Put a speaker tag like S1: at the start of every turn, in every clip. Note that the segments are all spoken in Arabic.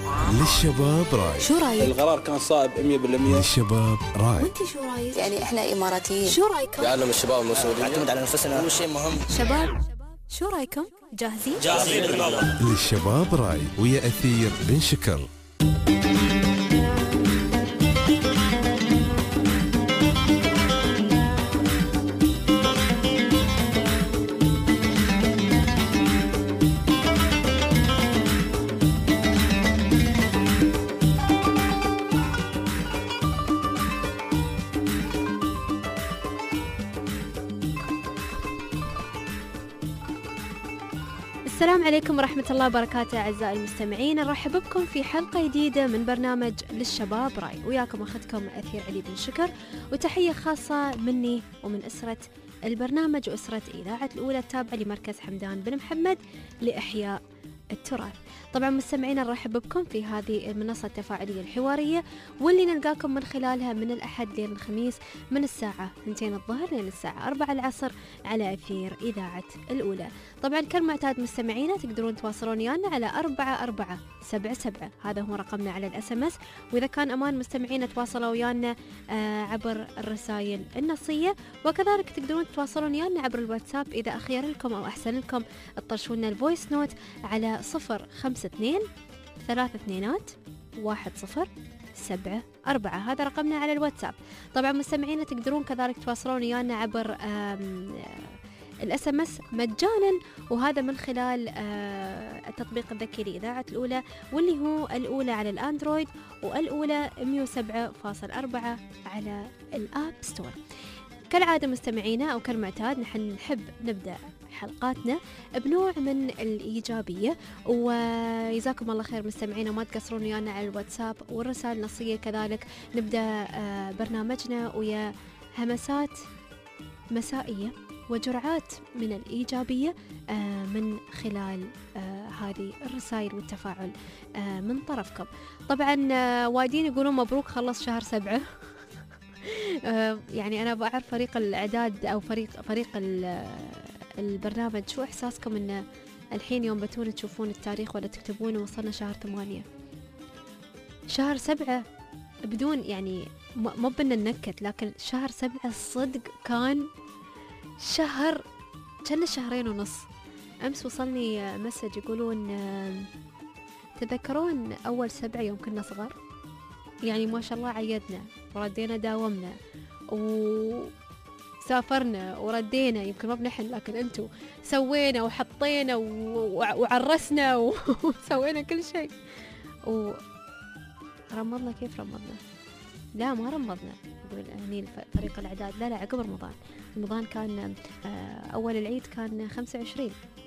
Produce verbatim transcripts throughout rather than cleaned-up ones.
S1: للشباب راي.
S2: شو رايك؟
S3: القرار كان صائب مية بالمية.
S1: للشباب راي.
S2: وانت شو رايك؟
S4: يعني احنا اماراتيين.
S2: شو رايكم؟
S3: يعلم الشباب المسؤولية.
S5: نعتمد على نفسنا، هو شيء مهم.
S2: شباب شو رايكم؟ جاهزين؟
S5: جاهزين بالموضوع.
S1: للشباب راي ويا أثير بن شكر.
S6: السلام عليكم ورحمة الله وبركاته أعزائي المستمعين، نرحب بكم في حلقة جديدة من برنامج للشباب راي، وياكم أخذكم أثير علي بن شكر، وتحية خاصة مني ومن أسرة البرنامج وأسرة إذاعة الأولى التابعة لمركز حمدان بن محمد لإحياء التراث. طبعا مستمعينا نرحب بكم في هذه المنصة التفاعلية الحوارية واللي نلقاكم من خلالها من الأحد لين الخميس من الساعة اثنتين الظهر لين الساعة أربعة العصر على أثير إذاعة الأولى. طبعا كالمعتاد مستمعينا تقدرون تواصلون ويانا على أربعة أربعة سبعة سبعة، هذا هو رقمنا على الأس ام اس، وإذا كان أمان مستمعينا تواصلوا ويانا آه عبر الرسائل النصية، وكذلك تقدرون تواصلون ويانا عبر الواتساب إذا أخير لكم أو أحسن لكم تطرشونا الفويس نوت على صفر خمسة اثنين ثلاثة اثنينات واحد صفر سبعة أربعة، هذا رقمنا على الواتساب. طبعا مستمعينا تقدرون كذلك تواصلون ويانا عبر الاس ام اس مجانا، وهذا من خلال التطبيق الذكي لإذاعة الأولى واللي هو الأولى على الأندرويد والأولى مية وسبعة فاصلة أربعة على الآب ستور. كالعادة مستمعينا أو كالمعتاد نحن نحب نبدأ حلقاتنا بنوع من الإيجابية، ويجزاكم الله خير مستمعينا، ما تقصرون ويانا على الواتساب والرسائل النصية. كذلك نبدأ برنامجنا ويا همسات مسائية وجرعات من الإيجابية من خلال هذه الرسائل والتفاعل من طرفكم. طبعا وايدين يقولون مبروك خلص شهر سبعة. يعني أنا بعرف فريق الإعداد أو فريق فريق البرنامج شو إحساسكم إن الحين يوم بتون تشوفون التاريخ ولا تكتبون وصلنا شهر ثمانية، شهر سبعة بدون يعني مو بدنا ننكت، لكن شهر سبعة الصدق كان شهر كان شهرين ونص. أمس وصلني مسج يقولون تذكرون أول سبعة يوم كنا صغار، يعني ما شاء الله عيدنا وردينا داومنا وسافرنا وردينا، يمكن ما بنحن لكن أنتوا سوينا وحطينا وعرسنا وسوينا كل شيء. ورمضنا كيف رمضنا؟ لا ما رمضنا، يقول هني فريق الإعداد لا لا عقب رمضان. رمضان كان أول العيد كان خمسة وعشرين،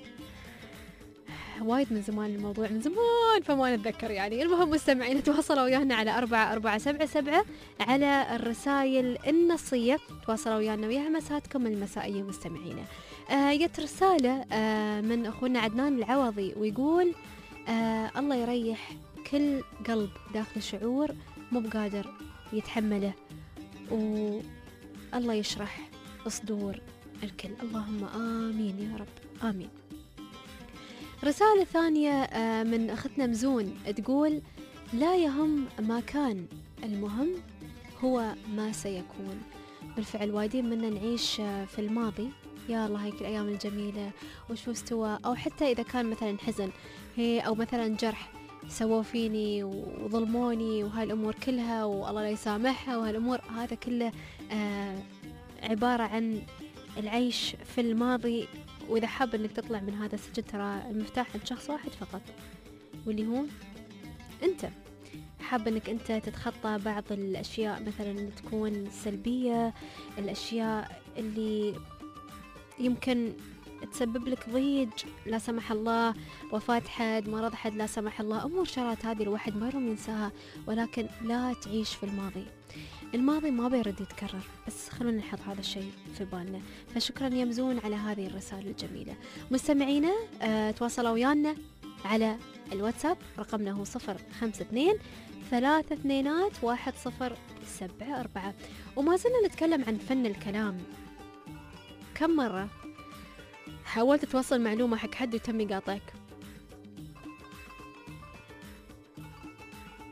S6: وايد من زمان الموضوع، من زمان فما نتذكر يعني. المهم مستمعين تواصلوا ويانا على أربعة أربعة سبعة سبعة على الرسائل النصية، تواصلوا ويانا ويا همساتكم المسائية مستمعينا. آه جت رسالة آه من أخونا عدنان العوضي ويقول آه الله يريح كل قلب داخل شعور مو بقادر يتحمله، والله يشرح صدور الكل، اللهم آمين يا رب آمين. رسالة ثانية من أختنا مزون تقول لا يهم ما كان، المهم هو ما سيكون. بالفعل وايدين منا نعيش في الماضي، يا الله هيك الأيام الجميلة وشو استوى، أو حتى إذا كان مثلا حزن هي أو مثلا جرح سووا فيني وظلموني وهاي الأمور كلها والله لا يسامحها وهالأمور، هذا كله آه عبارة عن العيش في الماضي. وإذا حاب أنك تطلع من هذا السجن ترى المفتاح عند شخص واحد فقط، واللي هو أنت. حاب أنك أنت تتخطى بعض الأشياء مثلا اللي تكون سلبية، الأشياء اللي يمكن تسبب لك ضيج لا سمح الله، وفاة حد، مرض حد لا سمح الله، أمور شغلات هذه الواحد ما يروم ينساها، ولكن لا تعيش في الماضي. الماضي ما بيرد يتكرر، بس خلونا نحط هذا الشيء في بالنا. فشكرا يا مزون على هذه الرسالة الجميلة. مستمعينا أه تواصلوا ويانا على الواتساب، رقمنا هو صفر خمسة اثنين ثلاثة اثنينات واحد صفر سبعة أربعة. وما زلنا نتكلم عن فن الكلام. كم مرة حاولت توصل معلومة حق حد وتم يقاطعك؟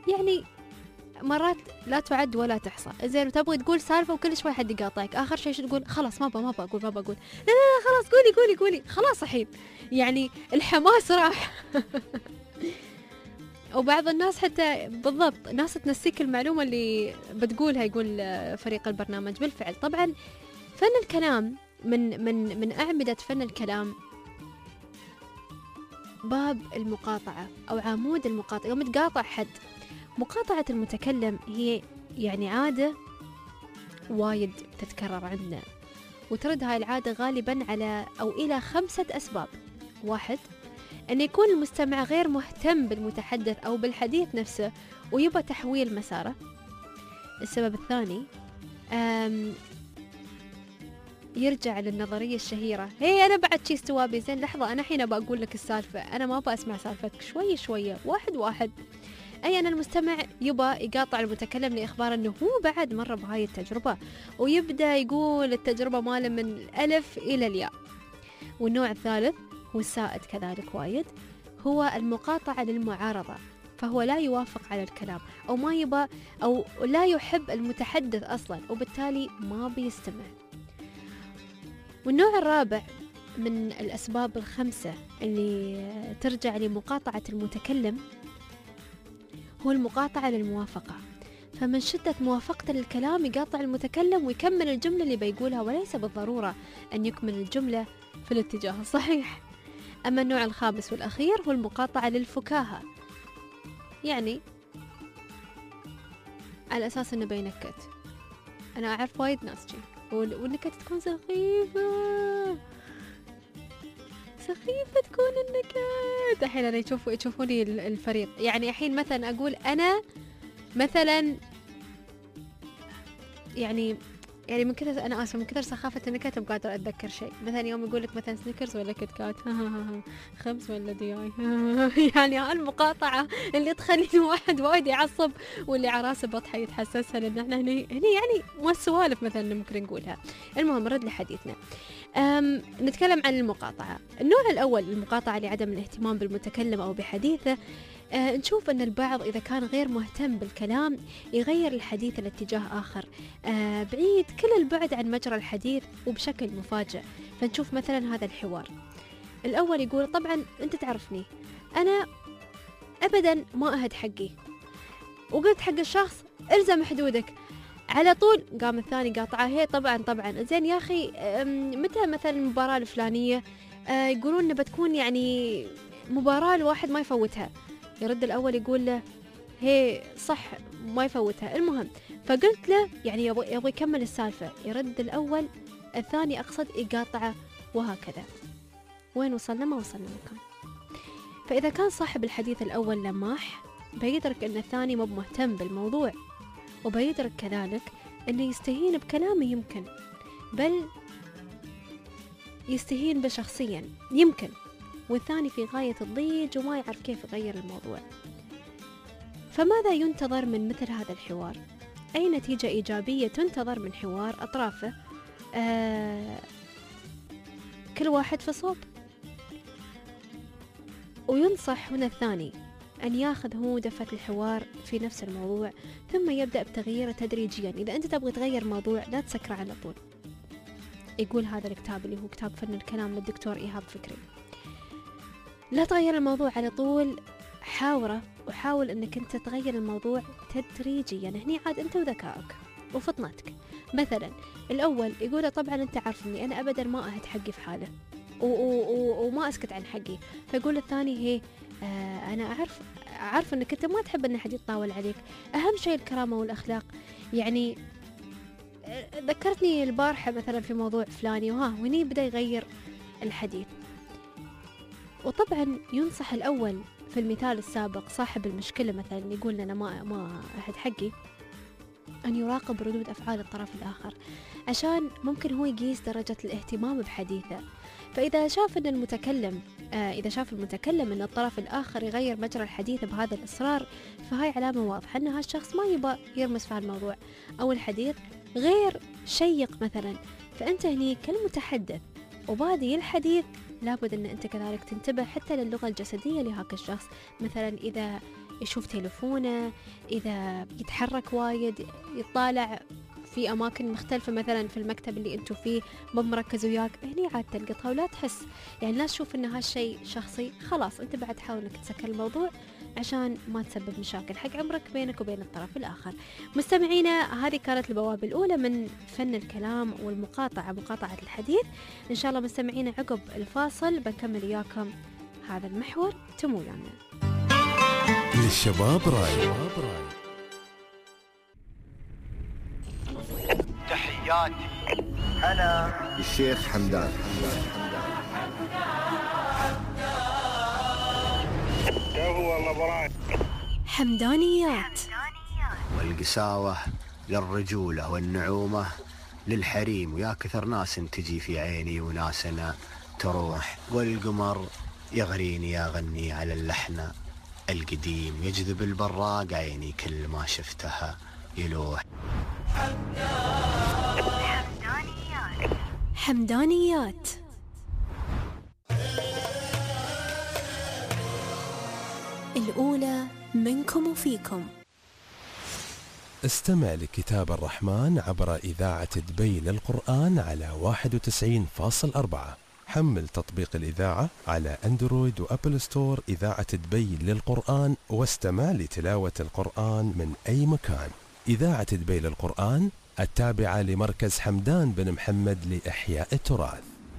S6: يعني مرات لا تعد ولا تحصى. زين وتبغي تقول سالفة وكل شوي حد يقاطعك، آخر شيء شو تقول؟ خلاص ما ما بقول ما بقول لا لا لا خلاص قولي قولي قولي خلاص الحين، يعني الحماس راح. وبعض الناس حتى بالضبط ناس تنسيك المعلومة اللي بتقولها، يقول فريق البرنامج. بالفعل طبعا فن الكلام من من من أعمدة فن الكلام باب المقاطعة أو عمود المقاطعة. يوم تقاطع حد، مقاطعة المتكلم هي يعني عادة وايد تتكرر عندنا، وترد هاي العادة غالبا على أو إلى خمسة أسباب. واحد، أن يكون المستمع غير مهتم بالمتحدث أو بالحديث نفسه ويبقى تحويل مساره. السبب الثاني يرجع للنظرية الشهيرة، هي أنا بعد شي استوابي. زين لحظة، أنا حين بقول لك السالفة، أنا ما بأسمع سالفتك، شوي شوية واحد واحد. أي أن المستمع يبقى يقاطع المتكلم لإخبار أنه هو بعد مرة بهاي التجربة، ويبدأ يقول التجربة ماله من الألف إلى الياء. والنوع الثالث هو السائد كذلك وايد، هو المقاطعة للمعارضة، فهو لا يوافق على الكلام أو ما يبقى أو لا يحب المتحدث أصلا، وبالتالي ما بيستمع. والنوع الرابع من الأسباب الخمسة اللي ترجع لمقاطعة المتكلم هو المقاطعة للموافقة، فمن شدة موافقته للكلام يقاطع المتكلم ويكمل الجملة اللي بيقولها، وليس بالضرورة أن يكمل الجملة في الاتجاه الصحيح. أما النوع الخامس والأخير هو المقاطعة للفكاهة، يعني على أساس أنه بينكت. أنا أعرف وايد ناس جي والنكت تكون سخيفة سخيفة تكون النكت. الحين أنا يشوفوا يشوفوني الفريق، يعني الحين مثلا أقول أنا مثلا يعني يعني من كثر أنا آسفة من كثر سخافة النكت ما قادرة أتذكر شيء. مثلا يوم يقول لك مثلا سنيكرز ولا كيت كات خمس ولا دياي يعني هالمقاطعة اللي تخلي الواحد وايد يعصب، واللي عراسه بطحة يتحسسها، لأن احنا هني هني يعني مو السوالف مثلا اللي ممكن نقولها. المهم نرد لحديثنا. نتكلم عن المقاطعة. النوع الأول المقاطعة لعدم الاهتمام بالمتكلم أو بحديثه. آه نشوف أن البعض إذا كان غير مهتم بالكلام يغير الحديث لاتجاه آخر آه بعيد كل البعد عن مجرى الحديث وبشكل مفاجئ. فنشوف مثلا هذا الحوار الأول يقول طبعا أنت تعرفني أنا أبدا ما أهد حقي، وقلت حق الشخص إلزم حدودك، على طول قام الثاني قاطعه هي طبعا طبعا زين يا أخي متى مثلا المباراة الفلانية آه يقولون بتكون يعني مباراة الواحد ما يفوتها. يرد الأول يقول له هي صح ما يفوتها. المهم فقلت له يعني يبغى يبغى يكمل السالفة، يرد الأول الثاني أقصد يقاطعه، وهكذا. وين وصلنا؟ ما وصلنا مكان. فإذا كان صاحب الحديث الأول لماح بيدرك أن الثاني مو مهتم بالموضوع، وبيدرك كذلك أنه يستهين بكلامه يمكن، بل يستهين بشخصيا يمكن، والثاني في غاية الضيج وما يعرف كيف يغير الموضوع. فماذا ينتظر من مثل هذا الحوار؟ أي نتيجة إيجابية تنتظر من حوار أطرافه آه كل واحد في صوب؟ وينصح هنا الثاني أن ياخذ هو دفة الحوار في نفس الموضوع، ثم يبدأ بتغييره تدريجيا. إذا أنت تبغي تغير موضوع لا تسكره على طول. يقول هذا الكتاب اللي هو كتاب فن الكلام للدكتور إيهاب فكري، لا تغير الموضوع على طول، حاوره وحاول أنك أنت تغير الموضوع تدريجيا. يعني هني عاد أنت وذكائك وفطنتك. مثلا الأول يقول طبعا أنت عارفني أنا أبدا ما أهد حقي في حاله وما أسكت عن حقي. فيقول الثاني هي آه أنا أعرف أعرف أنك أنت ما تحب أن أحد يتطاول عليك، أهم شيء الكرامة والأخلاق. يعني ذكرتني البارحة مثلا في موضوع فلاني وها، وهني بدأ يغير الحديث. وطبعا ينصح الأول في المثال السابق صاحب المشكلة مثلا يقول أنا ما ما أحد حقي، أن يراقب ردود أفعال الطرف الآخر عشان ممكن هو يقيس درجة الاهتمام بحديثه. فإذا شاف أن المتكلم آه إذا شاف المتكلم أن الطرف الآخر يغير مجرى الحديث بهذا الإصرار، فهاي علامة واضحة أن هالشخص ما يبغى يرمس في هالموضوع أو الحديث غير شيق مثلا. فأنت هني كالمتحدث وبادي الحديث لابد أن أنت كذلك تنتبه حتى للغة الجسدية لهاك الشخص. مثلا إذا يشوف تليفونه، إذا يتحرك وايد، يطالع في أماكن مختلفة، مثلا في المكتب اللي أنتوا فيه مو مركز وياك، هني عاد تلقطها ولا تحس، يعني لا تشوف إن هالشيء شخصي، خلاص أنت بعد حاول إنك تسكر الموضوع عشان ما تسبب مشاكل حق عمرك بينك وبين الطرف الآخر. مستمعينا، هذه كانت البوابة الأولى من فن الكلام والمقاطعة، مقاطعة الحديث. إن شاء الله مستمعينا عقب الفاصل بنكمل وياكم هذا المحور، تمو يانا.
S1: للشباب راي.
S4: تحياتي أنا
S7: الشيخ حمدان.
S2: حمدانيات.
S4: والقساوة للرجولة والنعومة للحريم، ويا كثر ناس تجي في عيني وناس أنا تروح، والقمر يغريني يغني على اللحن القديم، يجذب البراق عيني كل ما شفتها يلوح.
S2: حمدانيات. حمدانيات. الأولى منكم وفيكم.
S1: استمع لكتاب الرحمن عبر إذاعة دبي للقرآن على واحد وتسعين فاصلة أربعة. حمل تطبيق الإذاعة على أندرويد وأبل ستور إذاعة دبي للقرآن، واستمع لتلاوة القرآن من أي مكان. إذاعة دبي للقرآن التابعة لمركز حمدان بن محمد لإحياء التراث.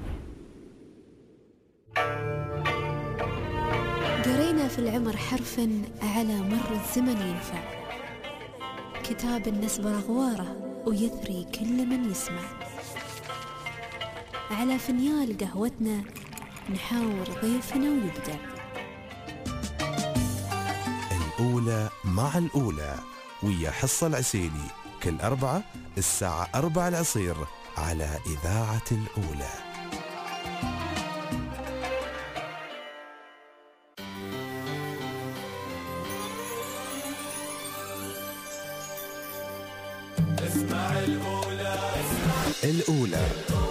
S2: قرينا في العمر حرفا على مر الزمن ينفع، كتاب النسب غواره ويثري كل من يسمع. على فنيال قهوتنا نحاور ضيفنا ويبدع.
S1: الأولى مع الأولى ويا حصة العسيلي كل أربعة الساعة أربعة العصير على إذاعة الأولى. اسمع الأولى. الأولى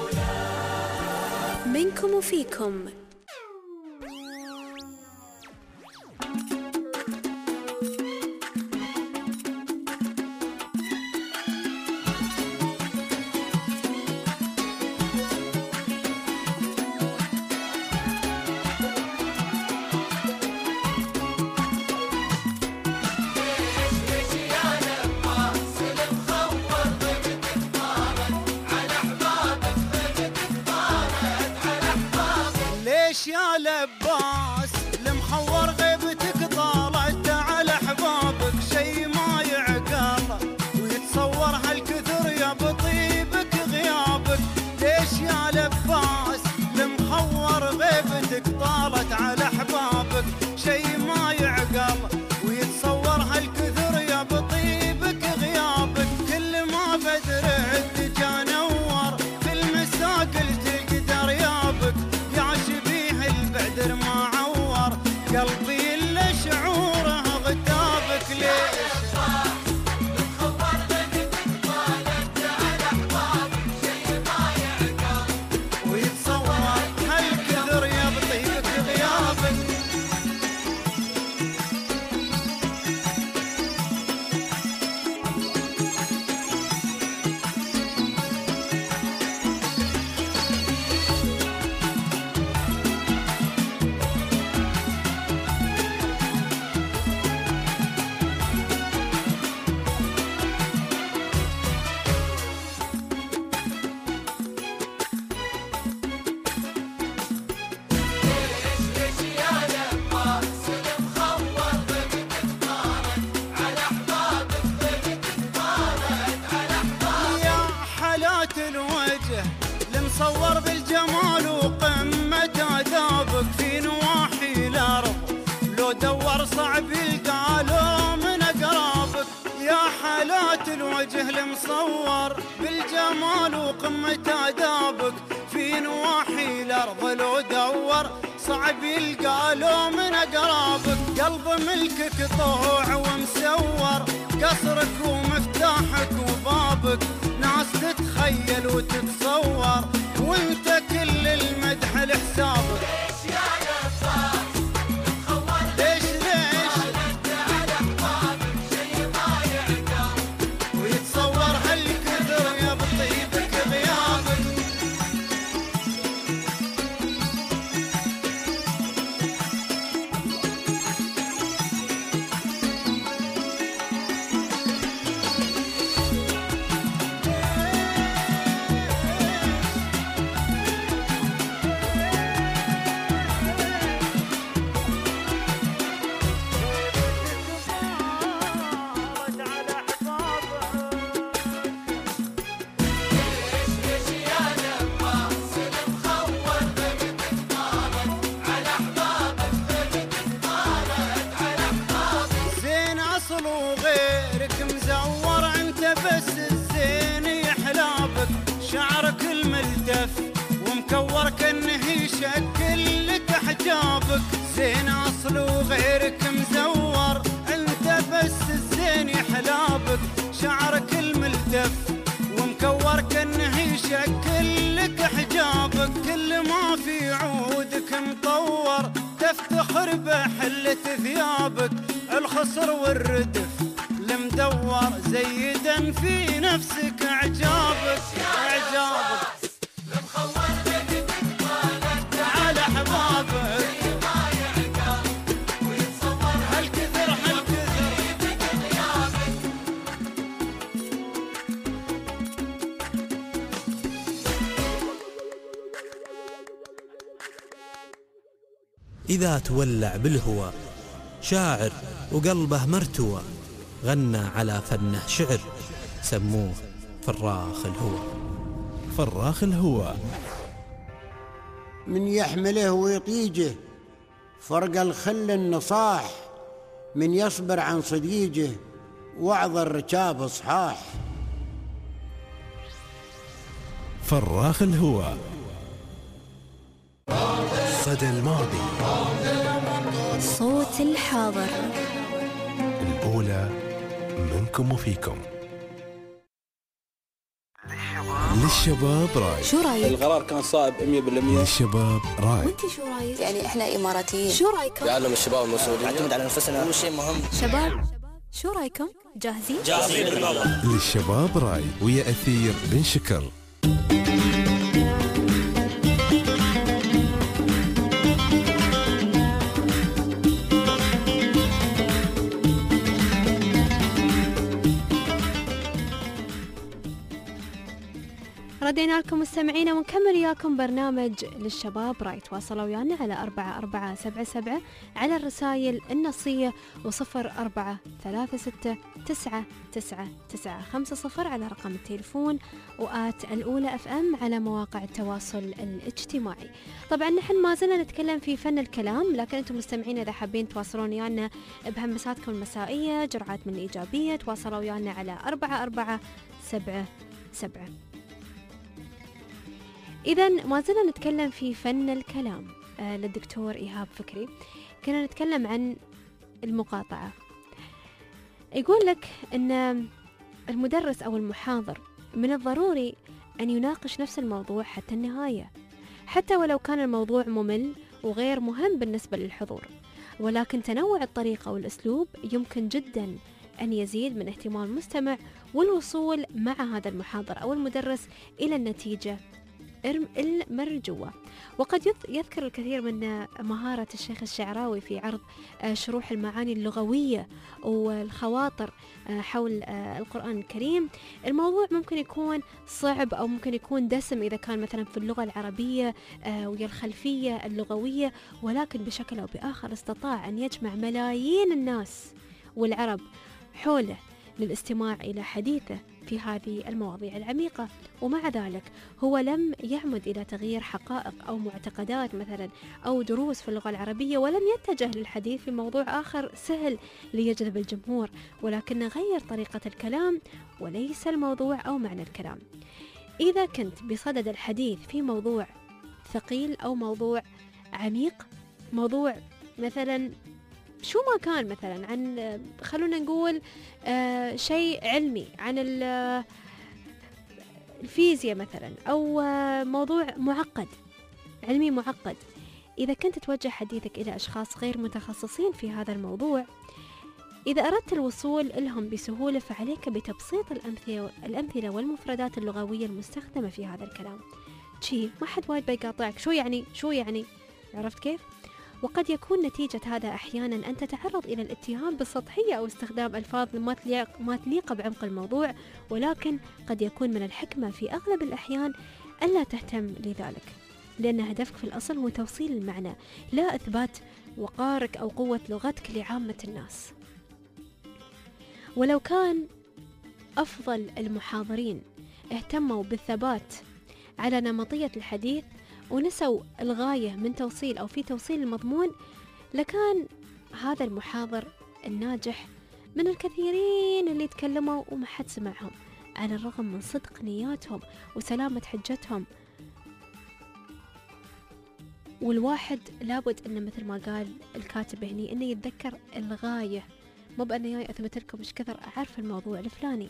S2: منكم وفيكم.
S8: يا لباس المخور غيبتك طالت على احبابك، شي ما يعقل ويتصور هالكثر يا بطيبك غيابك. ليش يا لباس المخور غيبتك طالت على احبابك، شي ما يعقل ويتصور هالكثر يا بطيبك غيابك. كل ما بدر عدك انور في المساقل تقدر يابك، بدر ما عور قلبي إلا شعوره غتابك. ليش مخور غيبتك طالت على احبابك، شي ما يعقل ويتصور هالكثر يا بطيبك غيابك. الوجه المصور بالجمال وقمة آدابك، في نواحي الأرض لو دور صعب يلقى له من أقرابك. يا حالات الوجه المصور بالجمال وقمة آدابك، في نواحي الأرض لو دور صعب يلقى له من أقرابك. قلب ملكك طوع ومسور، قصرك ومفتاحك وبابك، ناس تتخيل وتتصور وانت كل المدح لحسابك. ليش يا نفاس مخور ليش ليش حجابك زين أصل وغيرك مزور، أنت بس الزين يحلابك، شعرك الملتف ومكور كأنه يشكل لك حجابك، كل ما في عودك مطور تفتخر بحلة ثيابك، الخصر والردف المدور زيدا في نفسك اعجابك اعجابك على حبابك هالكثر هالكثر
S7: إذا تولع بالهوى شاعر وقلبه مرتوى، غنى على فنه شعر سموه فراخ الهوى.
S1: فراخ الهوى
S9: من يحمله ويطيجه فرق الخل النصاح، من يصبر عن صديجه وعظ الركاب صحاح.
S1: فراخ الهوى صدى الماضي،
S2: صوت الحاضر،
S1: الأولى منكم وفيكم. للشباب راي.
S2: شو رايك؟
S3: القرار كان صائب مية بالمية.
S1: للشباب راي.
S2: وانت شو رايك؟
S5: يعني احنا اماراتيين،
S2: شو رايكم؟
S3: يعلم الشباب المسؤولية،
S5: نعتمد على نفسنا، هو شيء مهم.
S2: شباب شو رايكم؟ جاهزين؟
S5: جاهزين بالموضوع.
S1: للشباب راي ويا أثير بن شكر.
S6: ردينا لكم مستمعينا ونكمل وياكم برنامج للشباب راي. تواصلوا ويانا على أربعة أربعة سبعة سبعة على الرسائل النصية، وصفر أربعة ثلاثة ستة تسعة تسعة تسعة خمسة صفر على رقم التليفون، وآت الأولى أف أم على مواقع التواصل الاجتماعي. طبعا نحن ما زلنا نتكلم في فن الكلام، لكن أنتم مستمعين إذا حابين تواصلون ويانا بهمساتكم المسائية، جرعات من الإيجابية، تواصلوا ويانا على أربعة أربعة سبعة سبعة. إذا ما زلنا نتكلم في فن الكلام آه للدكتور إيهاب فكري. كنا نتكلم عن المقاطعة. يقول لك أن المدرس أو المحاضر من الضروري أن يناقش نفس الموضوع حتى النهاية، حتى ولو كان الموضوع ممل وغير مهم بالنسبة للحضور، ولكن تنوع الطريقة والأسلوب يمكن جدا أن يزيد من اهتمام المستمع والوصول مع هذا المحاضر أو المدرس إلى النتيجة المرجوة. وقد يذكر الكثير من مهارة الشيخ الشعراوي في عرض شروح المعاني اللغوية والخواطر حول القرآن الكريم. الموضوع ممكن يكون صعب أو ممكن يكون دسم إذا كان مثلا في اللغة العربية ويا الخلفية اللغوية، ولكن بشكل أو بآخر استطاع أن يجمع ملايين الناس والعرب حوله للاستماع إلى حديثه في هذه المواضيع العميقة. ومع ذلك هو لم يعمد إلى تغيير حقائق أو معتقدات مثلا أو دروس في اللغة العربية، ولم يتجه للحديث في موضوع آخر سهل ليجذب الجمهور، ولكن غير طريقة الكلام وليس الموضوع أو معنى الكلام. إذا كنت بصدد الحديث في موضوع ثقيل أو موضوع عميق، موضوع مثلا شو ما كان، مثلا عن خلونا نقول آه شيء علمي عن الفيزياء مثلا، أو آه موضوع معقد علمي معقد، إذا كنت توجه حديثك إلى أشخاص غير متخصصين في هذا الموضوع، إذا أردت الوصول لهم بسهولة فعليك بتبسيط الأمثلة, الأمثلة والمفردات اللغوية المستخدمة في هذا الكلام. شي ما حد وايد بيقاطعك، شو يعني شو يعني عرفت كيف؟ وقد يكون نتيجة هذا أحيانا أن تتعرض إلى الاتهام بالسطحية أو استخدام ألفاظ ما تليق, ما تليق بعمق الموضوع، ولكن قد يكون من الحكمة في أغلب الأحيان ألا تهتم لذلك، لأن هدفك في الأصل هو توصيل المعنى، لا إثبات وقارك أو قوة لغتك لعامة الناس. ولو كان أفضل المحاضرين اهتموا بالثبات على نمطية الحديث ونسوا الغاية من توصيل أو في توصيل المضمون، لكان هذا المحاضر الناجح من الكثيرين اللي تكلموا وما حد سمعهم، على الرغم من صدق نياتهم وسلامة حجتهم. والواحد لابد أنه مثل ما قال الكاتب هني أنه يتذكر الغاية، مو بأنه جاي أثبت لكم إيش كثر أعرف الموضوع الفلاني.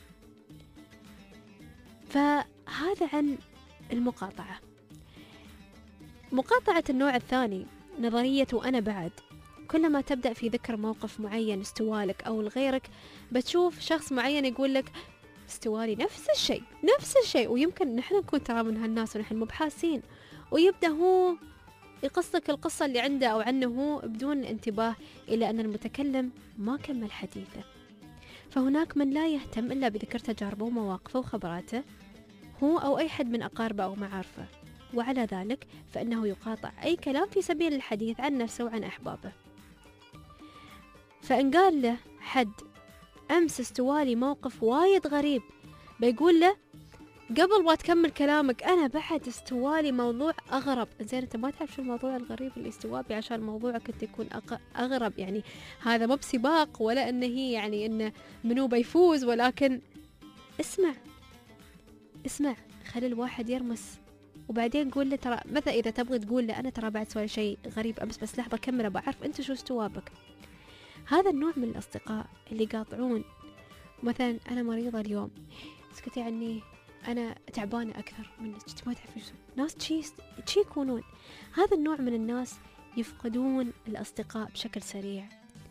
S6: فهذا عن المقاطعة. مقاطعة النوع الثاني نظرية وأنا بعد. كلما تبدأ في ذكر موقف معين استوالك أو لغيرك بتشوف شخص معين يقول لك استوالي نفس الشيء نفس الشيء، ويمكن نحن نكون ترى من هالناس ونحن مو بحاسين، ويبدأ هو يقصك القصة اللي عنده أو عنه هو بدون انتباه إلى أن المتكلم ما كمل حديثه. فهناك من لا يهتم إلا بذكر تجاربه ومواقفه وخبراته هو أو أي حد من أقاربه أو معارفه، وعلى ذلك فإنه يقاطع أي كلام في سبيل الحديث عن نفسه وعن أحبابه. فإن قال له حد أمس استوالي موقف وايد غريب، بيقول له قبل ما تكمل كلامك أنا بعد استوالي موضوع أغرب. زين أنت ما تعرف شو الموضوع الغريب اللي استوابي عشان موضوعك أنت يكون أغرب؟ يعني هذا مو بسباق ولا أنه هي يعني أنه منو بيفوز، ولكن اسمع اسمع خلي الواحد يرمس، وبعدين قول له ترى مثلا إذا تبغي تقول له أنا ترى بعد سوالي شيء غريب أمس بس لحظة كمل بعرف أنت شو استوابك. هذا النوع من الأصدقاء اللي يقاطعون مثلا أنا مريضة اليوم اسكتي عني أنا تعبانة أكثر منك، ما تعرفين شو ناس تشي تشي يكونون. هذا النوع من الناس يفقدون الأصدقاء بشكل سريع.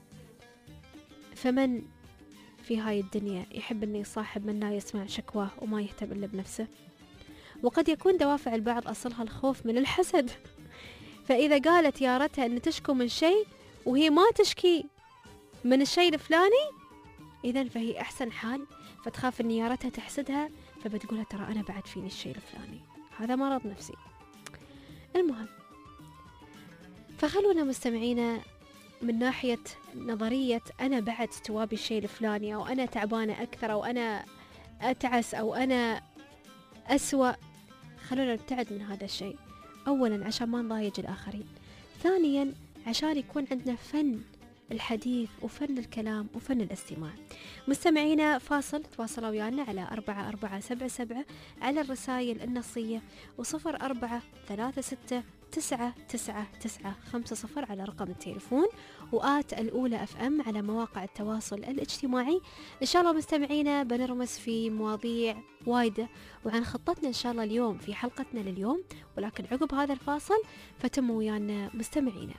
S6: فمن في هاي الدنيا يحب أن يصاحب من لا يسمع شكواه وما يهتم إلا بنفسه؟ وقد يكون دوافع البعض أصلها الخوف من الحسد، فإذا قالت يارتها أن تشكو من شيء وهي ما تشكي من الشيء الفلاني إذن فهي أحسن حال، فتخاف أن يارتها تحسدها فبتقولها ترى أنا بعد فيني الشيء الفلاني. هذا مرض نفسي. المهم، فخلونا مستمعينا من ناحية نظرية أنا بعد استوابي الشيء الفلاني أو أنا تعبانة أكثر أو أنا أتعس أو أنا أسوأ، خلونا نبتعد من هذا الشيء. أولا عشان ما نضايج الآخرين، ثانيا عشان يكون عندنا فن الحديث وفن الكلام وفن الاستماع. مستمعينا فاصل، تواصلوا ويانا على أربعة أربعة سبعة سبعة على الرسائل النصية، وصفر أربعة ثلاثة ستة تسعة تسعة تسعة خمسة صفر على رقم التليفون، وآت الأولى أف أم على مواقع التواصل الاجتماعي. إن شاء الله مستمعينا بنرمس في مواضيع وايدة وعن خطتنا إن شاء الله اليوم في حلقتنا لليوم، ولكن عقب هذا الفاصل فتموا ويانا مستمعينا.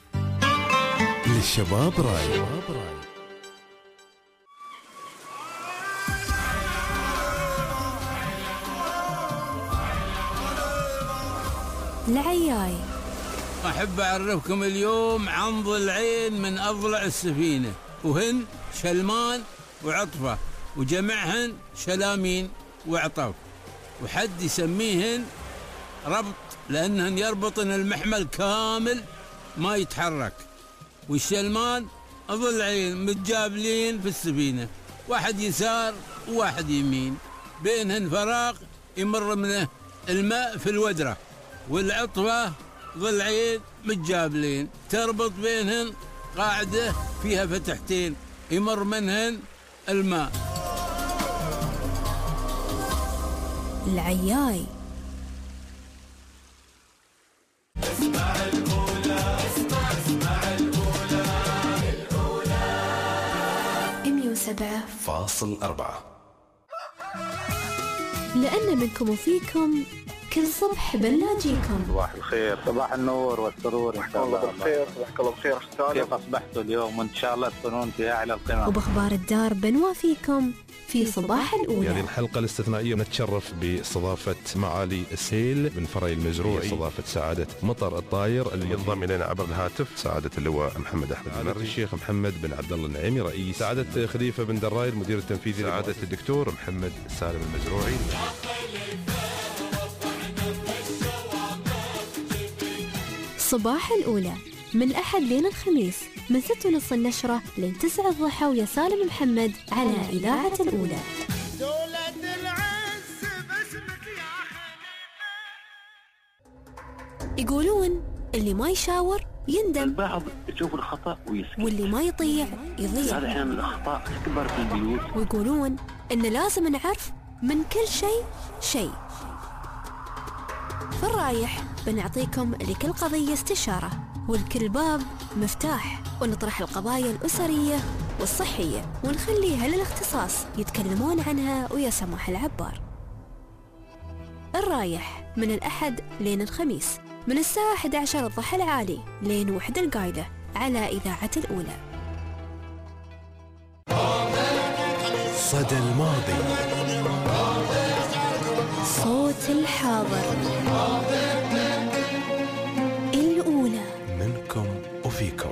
S1: للشباب راي.
S2: العياي.
S10: أحب أعرفكم اليوم عن ضلعين من أضلع السفينة، وهن شلمان وعطفة، وجمعهن شلامين وعطف، وحد يسميهن ربط لأنهن يربطن المحمل كامل ما يتحرك. والشلمان ضلعين متجابلين في السفينة، واحد يسار وواحد يمين، بينهن فراغ يمر منه الماء في الودرة. والعطفة ضلعين متجابلين تربط بينهن قاعدة فيها فتحتين يمر منهن الماء.
S2: العياي.
S8: اسمع الأولى، اسمع اسمع الأولى، الأولى
S2: مية وسبعة
S1: فاصل أربعة.
S2: لأن منكم وفيكم كل صبح بنلاقيكم.
S11: صباح الخير، صباح النور والسرور إن شاء الله. صباح الخير، صباحك الله بخير. كيف أصبحتوا اليوم؟ وإن شاء الله تكونون في أعلى القمم.
S2: وبأخبار الدار بنوافيكم في صباح الأولى.
S1: يعني الحلقة الاستثنائية نتشرف باستضافة معالي السيل بن فري المزروعي، استضافة سعادة مطر الطاير اللي ينضم إلينا عبر الهاتف سعادة اللواء محمد أحمد المري، الشيخ محمد بن عبد الله النعيمي رئيس، سعادة خليفة بن دراي المدير التنفيذي، سعادة الدكتور محمد سالم المزروعي.
S2: صباح الأولى من الأحد لين الخميس من ستة ونص النشرة لين تسعة الضحى، ويا سالم محمد على إذاعة الأولى.
S8: دولة العز باسمك يا حبيبي.
S2: يقولون اللي ما يشاور يندم،
S11: البعض يشوف الخطأ ويسكت،
S2: واللي ما يطيع يضيع.
S11: هذا أحيانا من الأخطاء تكبر في البيوت.
S2: ويقولون إن لازم نعرف من كل شيء شيء. في الرايح بنعطيكم لكل قضية استشارة، والكل باب مفتاح، ونطرح القضايا الأسرية والصحية ونخليها للاختصاص يتكلمون عنها ويا سماح العبار. الرايح من الأحد لين الخميس من الساعة أحد عشر الضحى العالي لين وحدة القايلة على إذاعة الأولى.
S1: صدى الماضي،
S2: صوت الحاضر، الأولى،
S1: منكم وفيكم.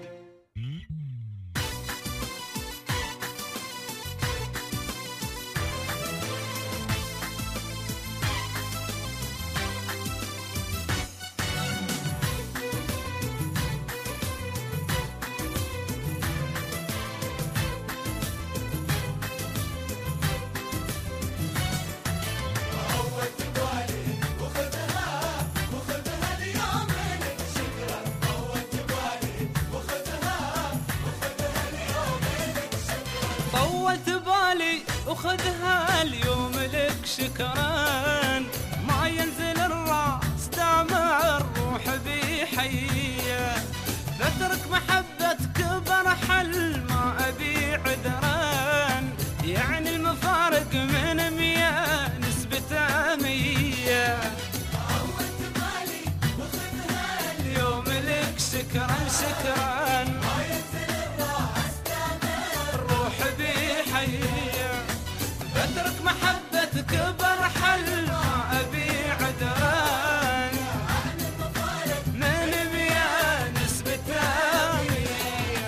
S12: وخذها اليوم لك شكران، ما ينزل الراس دامع الروح بحيه، بترك محبتك برحل ما ابي عذران، يعني المفارق من مية نسبته مية. عودت بالي وخذها اليوم لك شكران شكران، ما ينزل الراس دامع الروح بحيه، بترك محبتك برحل ما أبي عذران، من مياه نسبتها مية.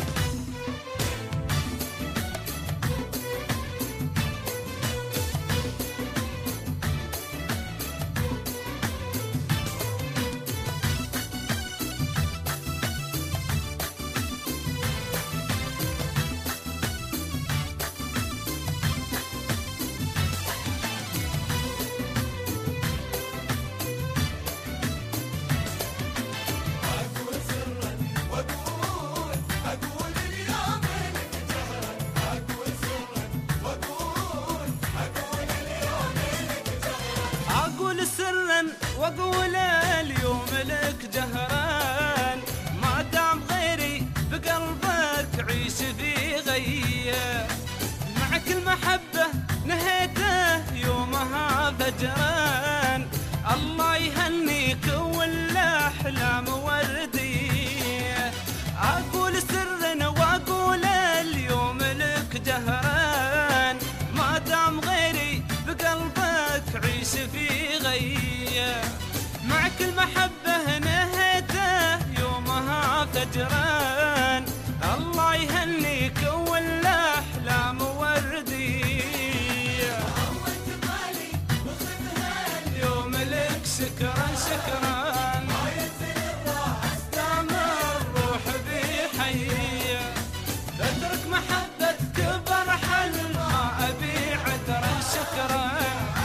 S12: واقول اليوم لك جهران، ما دام غيري بقلبك عيش في غيه، معك المحبه نهيته يومها فجران، الله يهنيك والاحلام ورديه. اقول سرا واقول اليوم لك جهران، ما دام غيري بقلبك عيش في غيه، معك المحبة نهيته يومها فجران، الله يهنيك والاحلام ورديه. عودت بالي وخذها اليوم لك شكرا شكرا، ما ينزل الراس دامع الروح بحيه، بترك محبتك برحل ما ابي عذرا شكرا،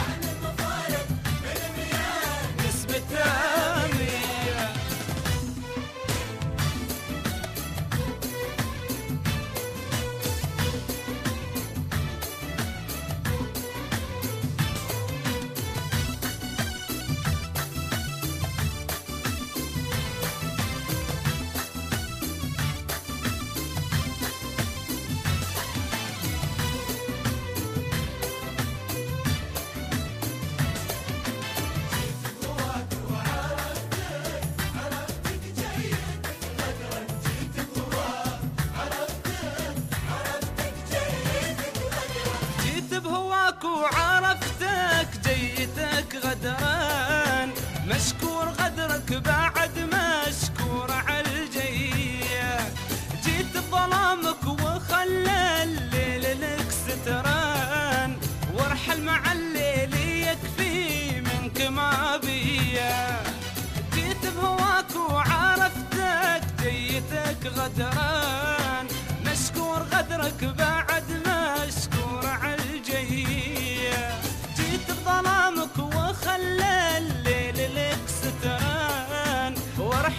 S12: وعرفتك جيتك غدران، مشكور غدرك بعد مشكور عالجيه، جيت بظلامك وخلى الليل لك ستران، وارحل مع الليل يكفي منك ما بيه، جيت بهواك وعرفتك جيتك غدران، مشكور غدرك بعد مشكور عالجيه، جيت بظلامك وخلى الليل لك ستران، وارحل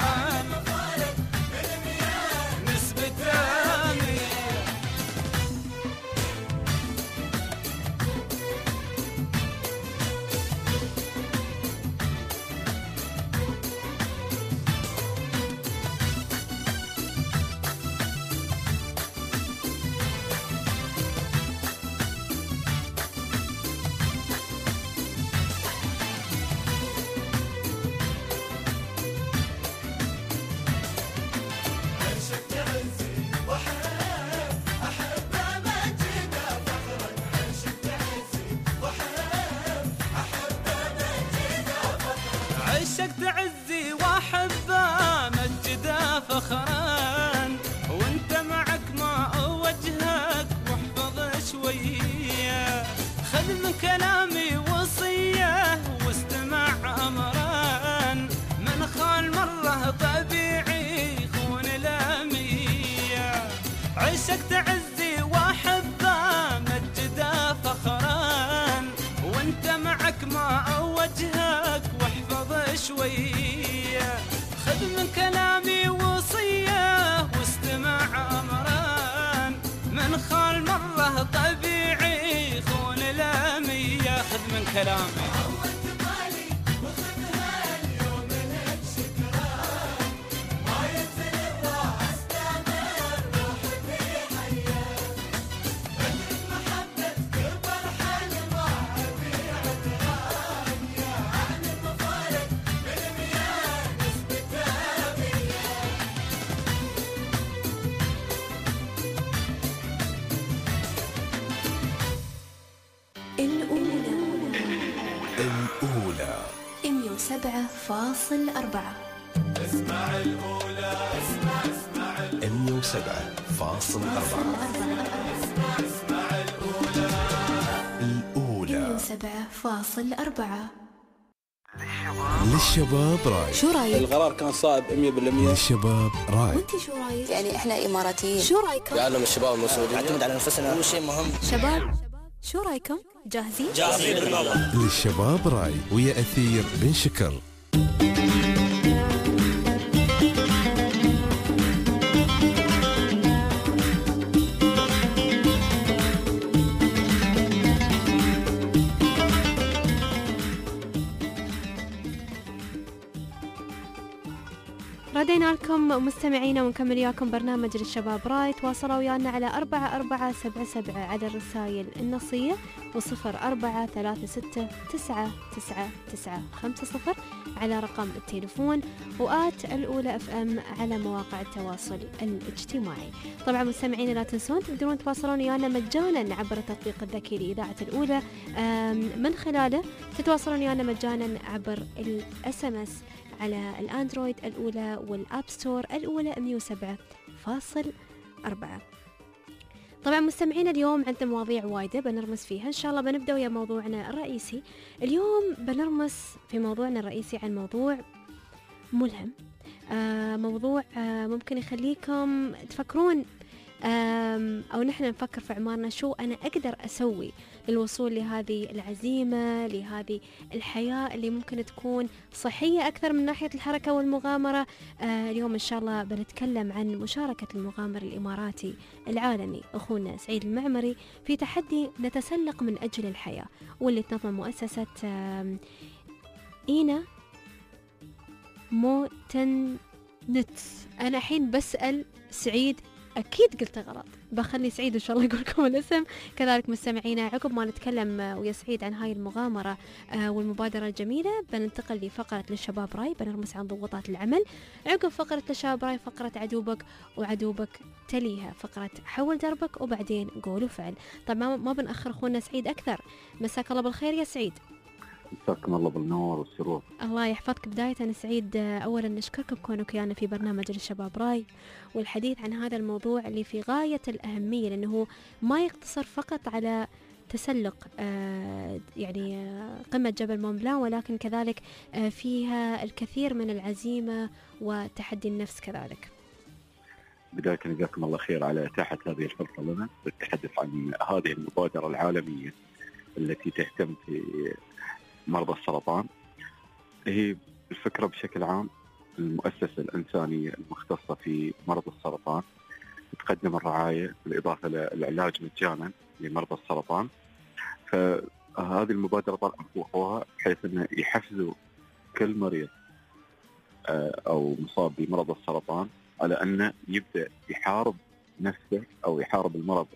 S12: نسبتها مية. عشقت عزي واحبه مجده فخرا، وانت معك ما وجهك واحفظ شويه، خذ من كلامي وصيه واستمع امرا، من خال مره طبيعي خون الاميه. عشقت عزي واحبه مجده فخرا، وانت معك ما وجهك شوية، خذ من كلامي وصية واستمع أمران، من خال مرة طبيعي خون الأمية. خذ من كلامي
S2: الأولى مية وسبعة فاصل أربعة.
S8: اسمع الأولى اسمع اسمع
S1: مية وسبعة فاصل أربعة.
S8: اسمع اسمع الأولى
S2: الأولى مية وسبعة فاصل أربعة.
S1: للشباب راي.
S2: شو رايك؟
S3: القرار كان صائب مية بالمية.
S1: للشباب راي.
S2: وانت شو رايك؟
S5: يعني احنا اماراتيين.
S2: شو رايكم؟
S3: يعلم الشباب المسؤولين
S5: نعتمد على نفسنا، هو شيء مهم.
S2: شباب شو رايكم؟ جاهزين؟
S5: جاهزين بالله.
S1: للشباب راي ويا أثير بن شكر.
S6: ردينا لكم مستمعينا ونكمل وياكم برنامج للشباب راي. تواصلوا ويانا على أربعة أربعة سبعة سبعة على الرسائل النصية، وصفر أربعة ثلاثة ستة تسعة تسعة تسعة خمسة صفر على رقم التليفون، وآت الأولى اف ام على مواقع التواصل الاجتماعي. طبعا مستمعينا لا تنسون تقدرون تواصلون ويانا مجانا عبر التطبيق الذكي لإذاعة الأولى، من خلاله تتواصلون ويانا مجانا عبر الاس ام اس على الأندرويد الأولى والآب ستور الأولى مية وسبعة فاصل أربعة. طبعا مستمعين اليوم عندنا مواضيع وايدة بنرمس فيها إن شاء الله. بنبدأ ويا موضوعنا الرئيسي اليوم. بنرمس في موضوعنا الرئيسي عن موضوع ملهم، آه موضوع آه ممكن يخليكم تفكرون أو نحن نفكر في عمارنا شو أنا أقدر أسوي للوصول لهذه العزيمة، لهذه الحياة اللي ممكن تكون صحية أكثر من ناحية الحركة والمغامرة. آه اليوم إن شاء الله بنتكلم عن مشاركة المغامر الإماراتي العالمي أخونا سعيد المعمري في تحدي نتسلق من أجل الحياة، واللي تنظم مؤسسة آه إينا موتنت. أنا الحين بسأل سعيد، أكيد قلت غلط، بخلي سعيد إن شاء الله يقول لكم الاسم. كذلك مستمعينا عقب ما نتكلم ويا سعيد عن هاي المغامرة والمبادرة الجميلة بننتقل لفقرة للشباب راي، بنرمس عن ضغوطات العمل. عقب فقرة للشباب راي فقرة عدوبك وعدوبك تليها فقرة حول دربك، وبعدين قول وفعل. طبعا ما بنأخر أخونا سعيد أكثر. مساك الله بالخير يا سعيد.
S13: مساكم الله بالنور والسرور.
S6: الله يحفظك. بداية أنا سعيد أولا نشكركم كونك ويانا في برنامج للشباب راي، والحديث عن هذا الموضوع اللي في غاية الأهمية، لأنه ما يقتصر فقط على تسلق آه يعني آه قمة جبل مون بلان، ولكن كذلك آه فيها الكثير من العزيمة وتحدي النفس كذلك.
S13: بداية جزاكم الله خير على إتاحة هذه الفرصة لنا للتحدث عن هذه المبادرة العالمية التي تهتم في مرضى السرطان. هي الفكرة بشكل عام المؤسسة الإنسانية المختصة في مرض السرطان تقدم الرعاية بالإضافة للعلاج مجانا لمرضى السرطان. فهذه المبادرة طبعا أطلقوها بحيث أنه يحفزوا كل مريض أو مصاب بمرض السرطان على أنه يبدأ يحارب نفسه أو يحارب المرض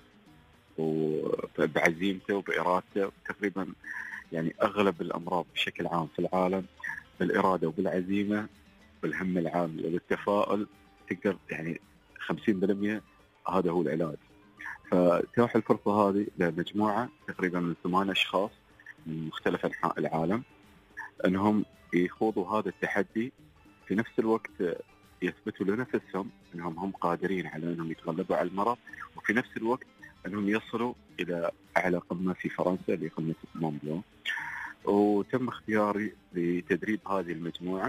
S13: وبعزيمته وبإرادته. تقريبا يعني أغلب الأمراض بشكل عام في العالم بالإرادة وبالعزيمة بالهم العام وبالتفاؤل تقدر يعني خمسين بالمئة هذا هو العلاج. فتوح الفرصة هذه لمجموعة تقريبا من ثمان أشخاص من مختلف أنحاء العالم أنهم يخوضوا هذا التحدي، في نفس الوقت يثبتوا لنفسهم أنهم هم قادرين على أنهم يتغلبوا على المرض، وفي نفس الوقت أنهم يصلوا إلى أعلى قمة في فرنسا اللي قمة مون بلان. وتم اختياري لتدريب هذه المجموعة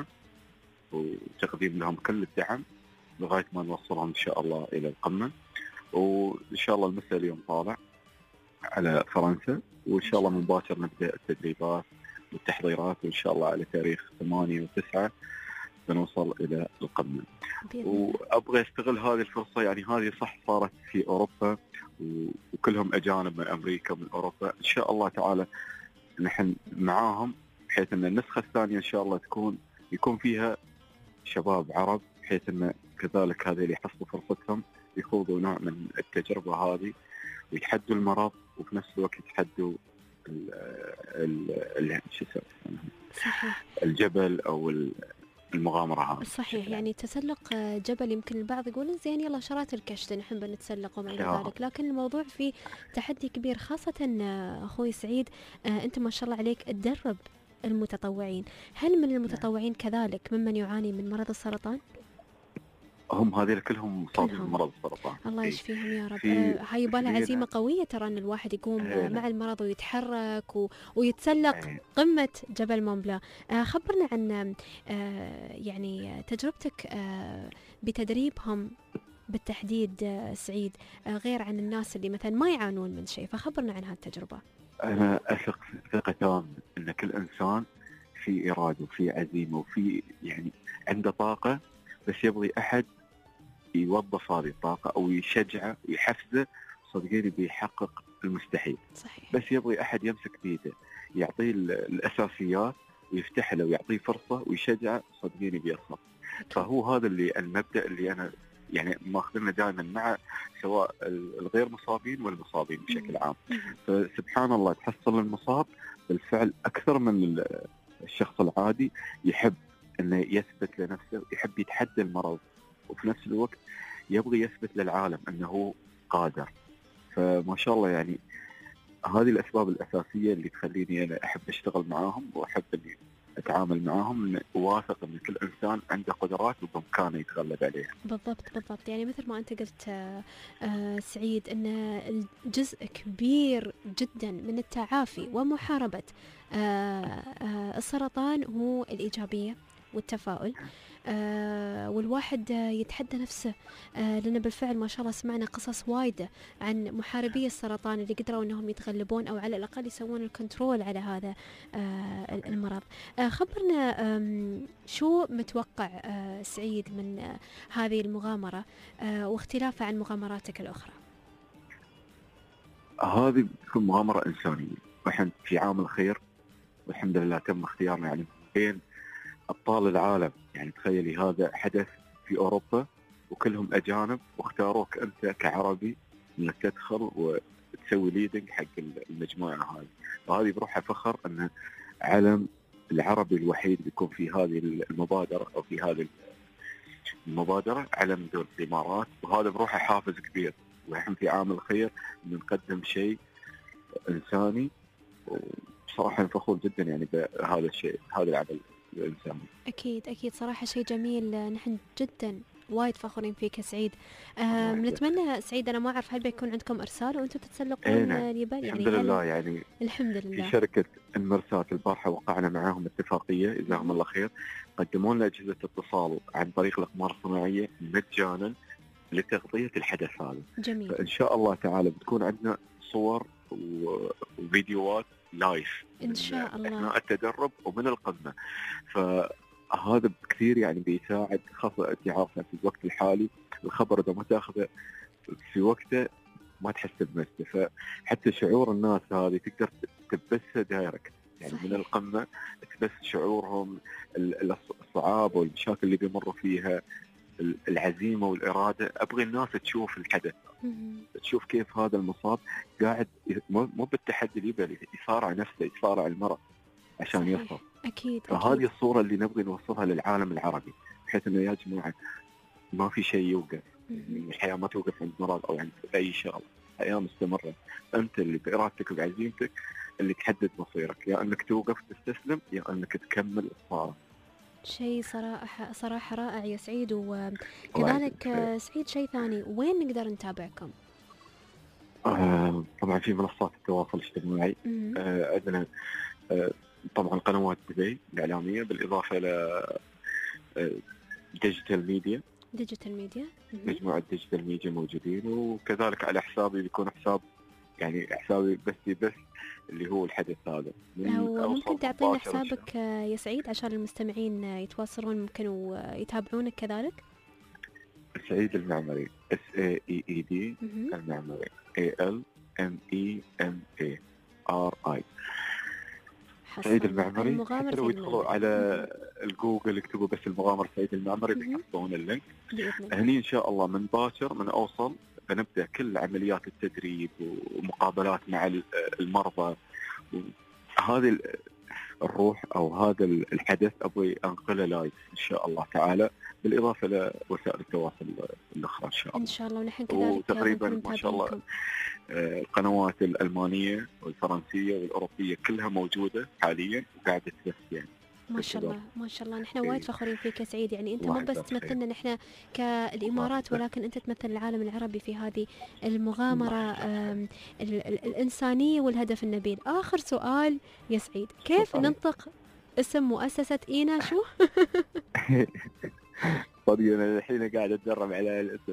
S13: وتقديم لهم كل الدعم لغاية ما نوصلهم إن شاء الله إلى القمة. وإن شاء الله المساء اليوم طالع على فرنسا، وإن شاء الله مباشر نبدأ التدريبات والتحضيرات، وإن شاء الله على تاريخ ثمانية وتسعة بنوصل إلى القمة. وأبغى أستغل هذه الفرصة، يعني هذه صح صارت في أوروبا وكلهم أجانب من أمريكا ومن أوروبا، إن شاء الله تعالى نحن معاهم بحيث أن النسخة الثانية إن شاء الله تكون يكون فيها شباب عرب، بحيث أن كذلك هذه اللي يحصلوا فرصتهم يخوضوا نوع من التجربة هذه ويتحدوا المرض وفي نفس الوقت يتحدوا ال ال
S6: صحيح.
S13: الجبل أو المغامرة هذه.
S6: صحيح، يعني تسلق جبل يمكن البعض يقول زين يلا شرات الكشت نحن بنتسلق وما إلى ذلك، لكن الموضوع فيه تحدي كبير، خاصة أخوي سعيد أنت ما شاء الله عليك تدرب المتطوعين. هل من المتطوعين كذلك ممن يعاني من مرض السرطان؟
S13: هم هذول كلهم مصابين بمرض السرطان.
S6: الله يشفيهم يا رب. آه هاي يبالها عزيمة قوية ترى أن الواحد يقوم آه مع المرض ويتحرك و... ويتسلق آه قمة جبل مون بلان. آه خبرنا عن آه يعني تجربتك آه بتدريبهم بالتحديد آه سعيد، آه غير عن الناس اللي مثلا ما يعانون من شيء، فخبرنا عن هالتجربة.
S13: أنا أثق ثقة تامة أن كل إنسان في إرادة وفي عزيمة وفي يعني عنده طاقة، بس يبغي أحد يوظف هذه الطاقة أو يشجعه ويحفزه، صدقيني بيحقق المستحيل.
S6: صحيح.
S13: بس يبغي أحد يمسك بيده يعطيه الأساسيات ويفتح له ويعطيه فرصة ويشجعه، صدقيني بيصل. فهو هذا اللي المبدأ اللي أنا يعني ماخذنا دائما مع سواء الغير مصابين والمصابين بشكل عام. فسبحان الله تحصل المصاب بالفعل أكثر من الشخص العادي يحب أنه يثبت لنفسه، يحب يتحدى المرض، وفي نفس الوقت يبغي يثبت للعالم أنه قادر. فما شاء الله يعني هذه الأسباب الأساسية اللي تخليني أنا أحب أشتغل معاهم وأحب أني أتعامل معاهم، وواثق أن كل إنسان عنده قدرات وبإمكانه يتغلب عليها.
S6: بالضبط بالضبط، يعني مثل ما أنت قلت آه سعيد أن الجزء كبير جدا من التعافي ومحاربة آه آه السرطان هو الإيجابية والتفاؤل، آه والواحد آه يتحدى نفسه، آه لأن بالفعل ما شاء الله سمعنا قصص وايدة عن محاربي السرطان اللي قدروا أنهم يتغلبون أو على الأقل يسوون الكنترول على هذا آه المرض. آه خبرنا آه شو متوقع آه سعيد من آه هذه المغامرة آه واختلافها عن مغامراتك الأخرى؟
S13: هذه تكون مغامرة إنسانية، وإحنا في عام الخير والحمد لله تم اختيارنا يعني بين أبطال العالم. يعني تخيلي هذا حدث في أوروبا وكلهم أجانب، واختاروك أنت كعربي أنك تدخل وتسوي ليدنج حق المجموعة هذه. وهذه بروحها فخر أن علم العربي الوحيد بيكون في هذه المبادرة أو في هذه المبادرة علم دولة الإمارات، وهذا بروحه حافز كبير. ونحن في عام الخير بنقدم شيء إنساني، وبصراحة فخور جدا يعني بهذا الشيء، هذا العمل الإنساني.
S6: أكيد أكيد صراحة شيء جميل، نحن جدا وايد فخورين فيك سعيد. آه نتمنى سعيد، أنا ما أعرف هل بيكون عندكم إرسال وأنتم تتسلقون
S13: إيه
S6: اليابان؟ يعني
S13: الحمد لله، يعني
S6: الحمد لله
S13: في شركة المرسات البارحة وقعنا معهم اتفاقية جزاهم الله خير، قدموا لنا أجهزة اتصال عن طريق الأقمار الصناعية مجانا لتغطية الحدث هذا.
S6: جميل.
S13: فإن شاء الله تعالى بتكون عندنا صور وفيديوهات لايف
S6: إن شاء الله
S13: أثناء التدرب ومن القمة. ف هذا كثير يعني بيساعد، خاصة أنت عارفة في الوقت الحالي الخبر إذا ما تاخذه في وقته ما تحس بنفسه، فحتى شعور الناس هذه تقدر تبثه دايركت يعني صحيح. من القمة تبث شعورهم، الصعاب والمشاكل اللي بيمروا فيها، العزيمة والإرادة. أبغي الناس تشوف الحدث، تشوف كيف هذا المصاب قاعد مو بالتحدي اللي يبغى يصارع نفسه، يصارع المرض عشان
S6: صحيح.
S13: يصل.
S6: أكيد.
S13: فهذه
S6: أكيد.
S13: الصورة اللي نبغي نوصلها للعالم العربي، بحيث إنه يا جماعة ما في شيء يوقف، الحياة ما توقف عند مرض أو عند أي شغل، الحياة مستمرة. أنت اللي بإرادتك وبعزيمتك اللي تحدد مصيرك، يا أنك توقف تستسلم يا أنك تكمل الصراع.
S6: شيء صراحة صراحة رائع يا سعيد. وكذلك سعيد شيء ثاني، وين نقدر نتابعكم؟
S13: آه طبعا في منصات التواصل الاجتماعي، آه عندنا آه طبعا قنوات دبي الإعلامية، بالإضافة ل ديجيتال ميديا.
S6: ديجيتال ميديا
S13: مجموعة ديجيتال ميديا موجودين، وكذلك على حسابي بيكون حساب يعني حسابي بس بس اللي هو الحدث هذا.
S6: ممكن تعطينا حسابك يا سعيد عشان المستمعين يتواصلون ممكن ويتابعونك كذلك؟
S13: سعيد المعمري اس اي اي اي دي المعمري اي ال ام اي ام اي ار اي سعيد المعمري. حتى لو يدخلوا على الجوجل يكتبوا بس المغامر سعيد المعمري بيحصلون اللينك. هني ان شاء الله من باكر من اوصل بنبدأ كل عمليات التدريب ومقابلات مع المرضى، وهذه الروح أو هذا الحدث أبغي أنقله لايف إن شاء الله تعالى، بالإضافة لوسائل التواصل الأخرى إن شاء الله.
S6: إن شاء الله. ونحن كذلك
S13: وتقريبا ما شاء الله القنوات الألمانية والفرنسية والأوروبية كلها موجودة حاليا وقاعدة تبث يعني.
S6: ما شاء الله ما شاء الله. نحن وايد فخورين فيك يا سعيد، يعني انت مو بس تمثلنا نحن كالامارات ولكن انت تمثل العالم العربي في هذه المغامره الانسانيه والهدف النبيل. اخر سؤال يا سعيد، كيف ننطق اسم مؤسسه اينا شو؟
S13: صدق انا الحين قاعد اتدرب على الاسم.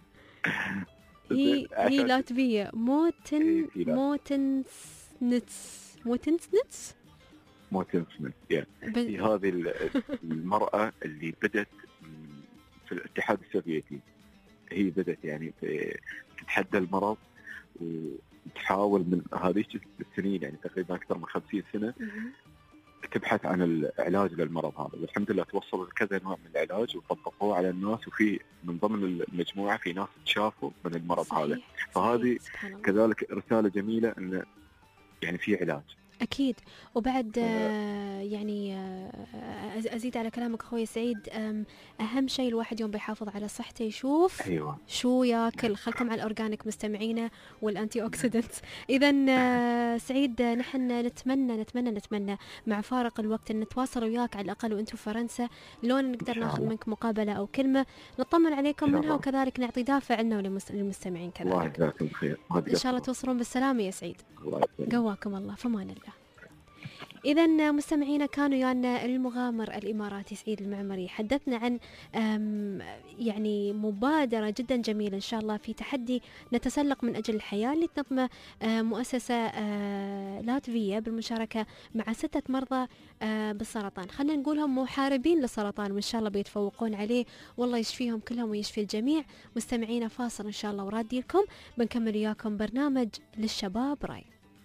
S6: هي هي لاتفيه موتن موتنسنتس موتنسنتس
S13: موتنسنت yeah. هي هذه المرأة اللي بدت في الاتحاد السوفيتي، هي بدت يعني تتحدى المرض وتحاول من هذه السنين يعني تقريبا أكثر من خمسين سنة تبحث عن العلاج للمرض هذا، والحمد لله توصلوا لكذا نوع من العلاج وطبقوه على الناس، وفي من ضمن المجموعة في ناس تشافوا من المرض صحيح. هذا فهذه كذلك رسالة جميلة أن يعني في علاج
S6: أكيد. وبعد آه يعني آه أزيد على كلامك أخوي سعيد، أهم شيء الواحد يوم بيحافظ على صحته يشوف
S13: أيوة.
S6: شو ياكل. خلكم على الأورجانيك مستمعينا والأنتي أوكسيدنت. إذا آه سعيد نحن نتمنى نتمنى نتمنى مع فارق الوقت أن نتواصل وياك على الأقل وأنتم في فرنسا، لون نقدر ناخذ منك مقابلة أو كلمة نطمن عليكم منها، وكذلك نعطي دافع لنا وللمستمعين كذلك.
S13: الله يجزاكم خير.
S6: إن شاء الله توصلون بالسلامة يا سعيد. قواكم الله، فمان الله. إذا مستمعينا كانوا يانا المغامر الإماراتي سعيد المعمري، حدثنا عن يعني مبادرة جدا جميلة إن شاء الله في تحدي نتسلق من أجل الحياة اللي تنظمه مؤسسة لاتفية بالمشاركة مع ستة مرضى بالسرطان. خلينا نقولهم محاربين للسرطان، وإن شاء الله بيتفوقون عليه والله يشفيهم كلهم ويشفي الجميع. مستمعينا فاصل إن شاء الله ورادي لكم بنكمل وياكم برنامج للشباب راي.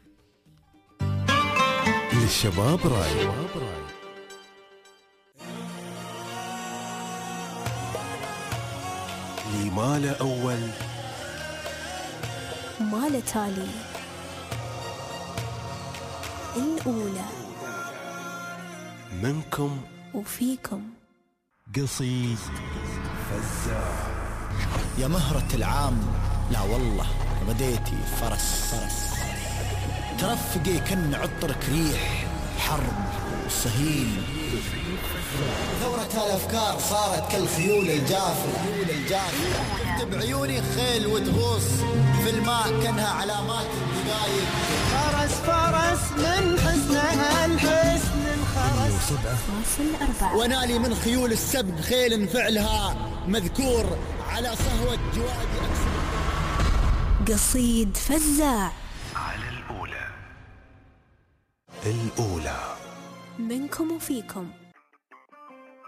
S1: للشباب راي. لي مال أول
S2: مال تالي، الأولى
S1: منكم
S2: وفيكم
S1: قصيد فزاع.
S14: يا مهرة العام لا والله بديتي فرس فرس ترفقي كن عطرك ريح حرب وصهيل. ثورة الأفكار صارت كالخيول الجافة شفت بعيوني خيل وتغوص في الماء كانها علامات الدقايق.
S12: فرس فرس من حسنها الحسن الخرس.
S2: سبعة فاصل أربعة.
S14: ونالي من خيول السبق خيل فعلها مذكور على صهوة جوادي أكسر.
S2: قصيد فزاع.
S1: الأولى
S2: منكم وفيكم.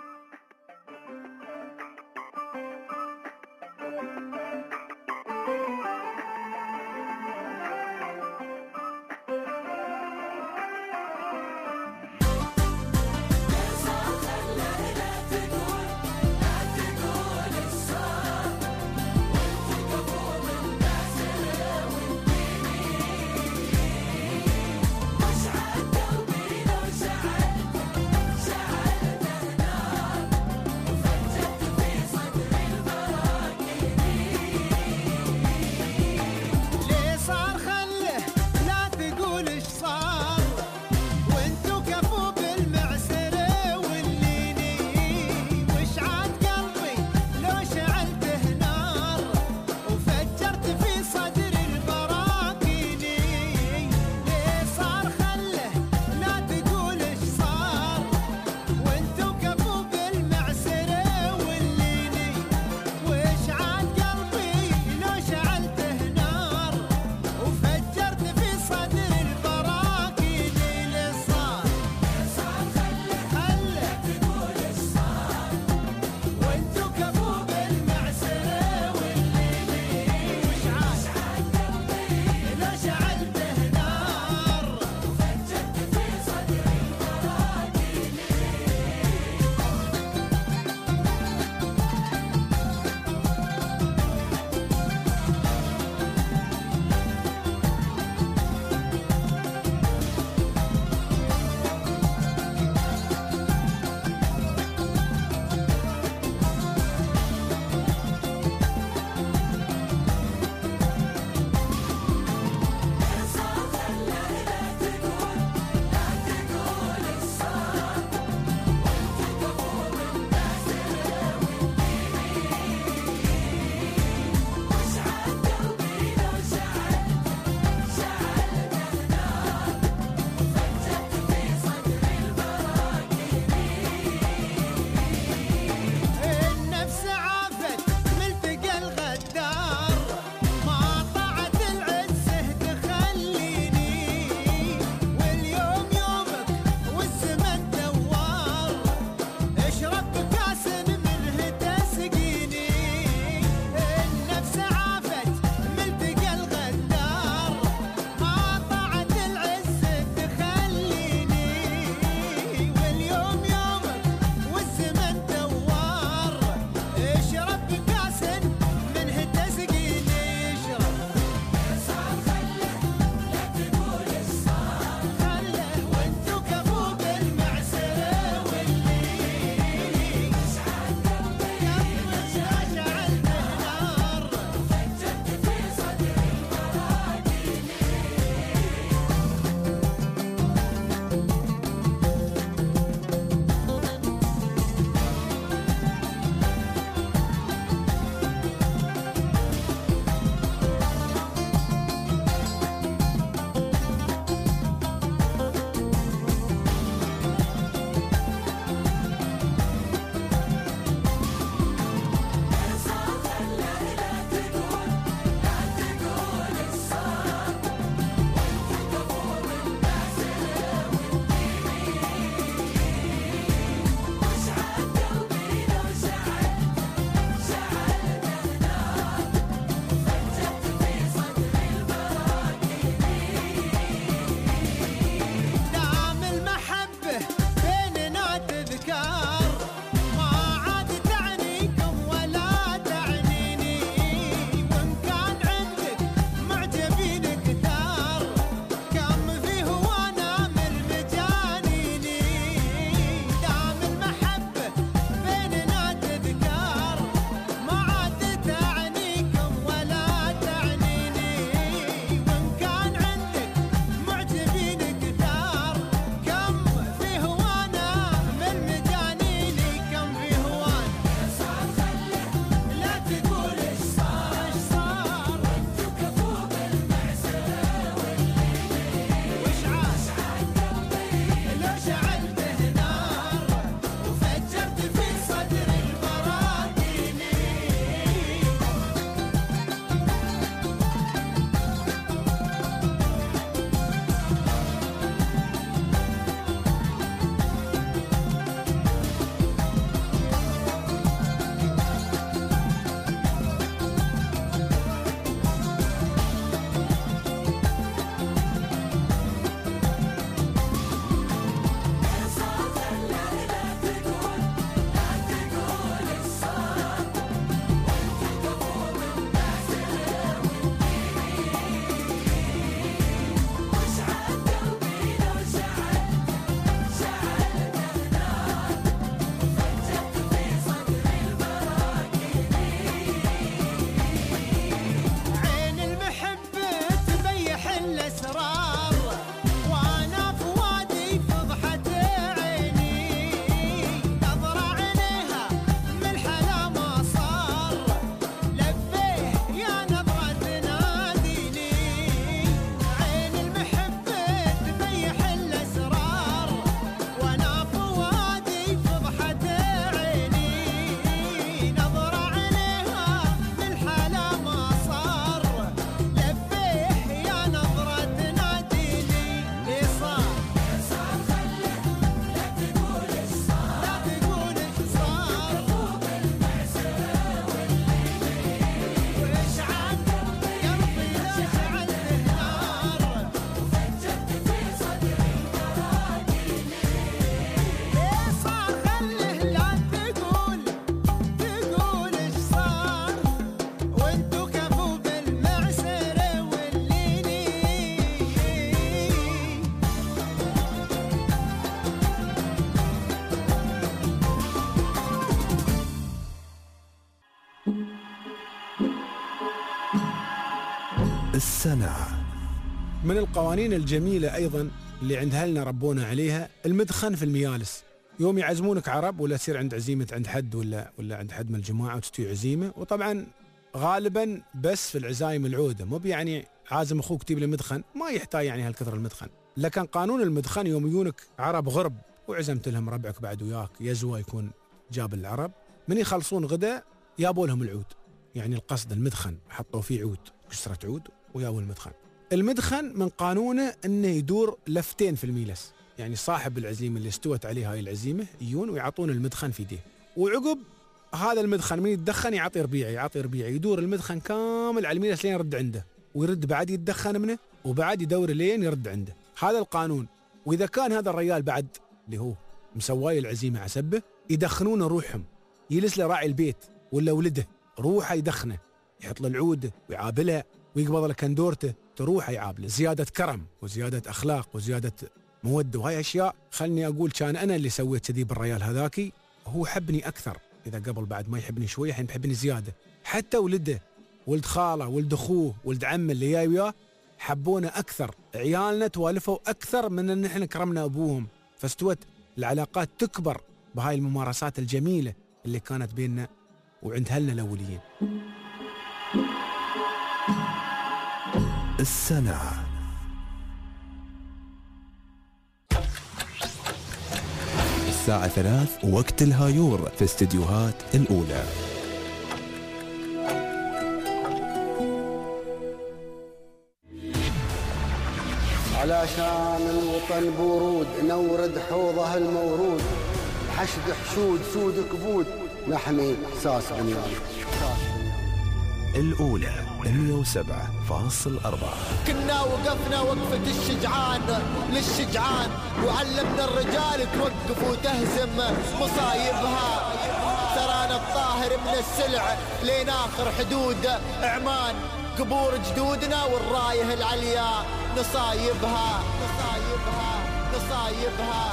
S1: السنة.
S15: من القوانين الجميلة أيضا اللي عند أهلنا ربونا عليها المدخن في الميالس. يوم يعزمونك عرب ولا تصير عند عزيمة عند حد ولا ولا عند حد من الجماعة وتستوي عزيمة، وطبعا غالبا بس في العزايم العودة، مو يعني عازم أخوك تجيب له مدخن، ما يحتاج يعني هالكثر المدخن. لكن قانون المدخن يوم يجونك عرب غرب وعزمت لهم ربعك بعد وياك يزوى يكون جاب العرب، من يخلصون غدا يابوا لهم العود، يعني القصد المدخن حطوا فيه عود كسرة عود ويابوا المدخن. المدخن من قانونه انه يدور لفتين في الميلس، يعني صاحب العزيمه اللي استوت عليه هاي العزيمه يجون ويعطون المدخن في يديه، وعقب هذا المدخن من يتدخن يعطي ربيعي يعطي ربيعي يدور المدخن كامل على الميلس لين يرد عنده، ويرد بعد يتدخن منه وبعد يدور لين يرد عنده. هذا القانون. واذا كان هذا الرجال بعد اللي هو مسواي العزيمه عسبه يدخنون روحهم، يجلس له راعي البيت ولا ولده روحه يدخنه، يحط له العود ويعابلها ويقبض له كندورته تروح يعابله، زياده كرم وزياده اخلاق وزياده موده. وهي اشياء خلني اقول كان انا اللي سويت كذي بالريال هذاكي، هو حبني اكثر. اذا قبل بعد ما يحبني شويه الحين يحبني زياده. حتى ولده ولد خاله ولد اخوه ولد عمه اللي جاي وياه حبونا اكثر، عيالنا توالفوا اكثر من ان احنا كرمنا ابوهم، فاستوت العلاقات تكبر بهاي الممارسات الجميله اللي كانت بيننا وعند اهلنا الاوليين.
S1: السنة. الساعة ثلاث وقت الهايور في استديوهات الأولى.
S9: علشان الوطن بورود نورد حوضه المورود، حشد حشود سود كبود نحمي إحساس بنيان.
S1: الأولى مئة وسبعة فاصل أربعة.
S14: كنا وقفنا وقفة الشجعان للشجعان، وعلمنا الرجال توقف وتهزم مصايبها. ترانا الطاهر من السلع لين آخر حدود عمان، قبور جدودنا والرايه العليا نصايبها نصايبها نصايبها.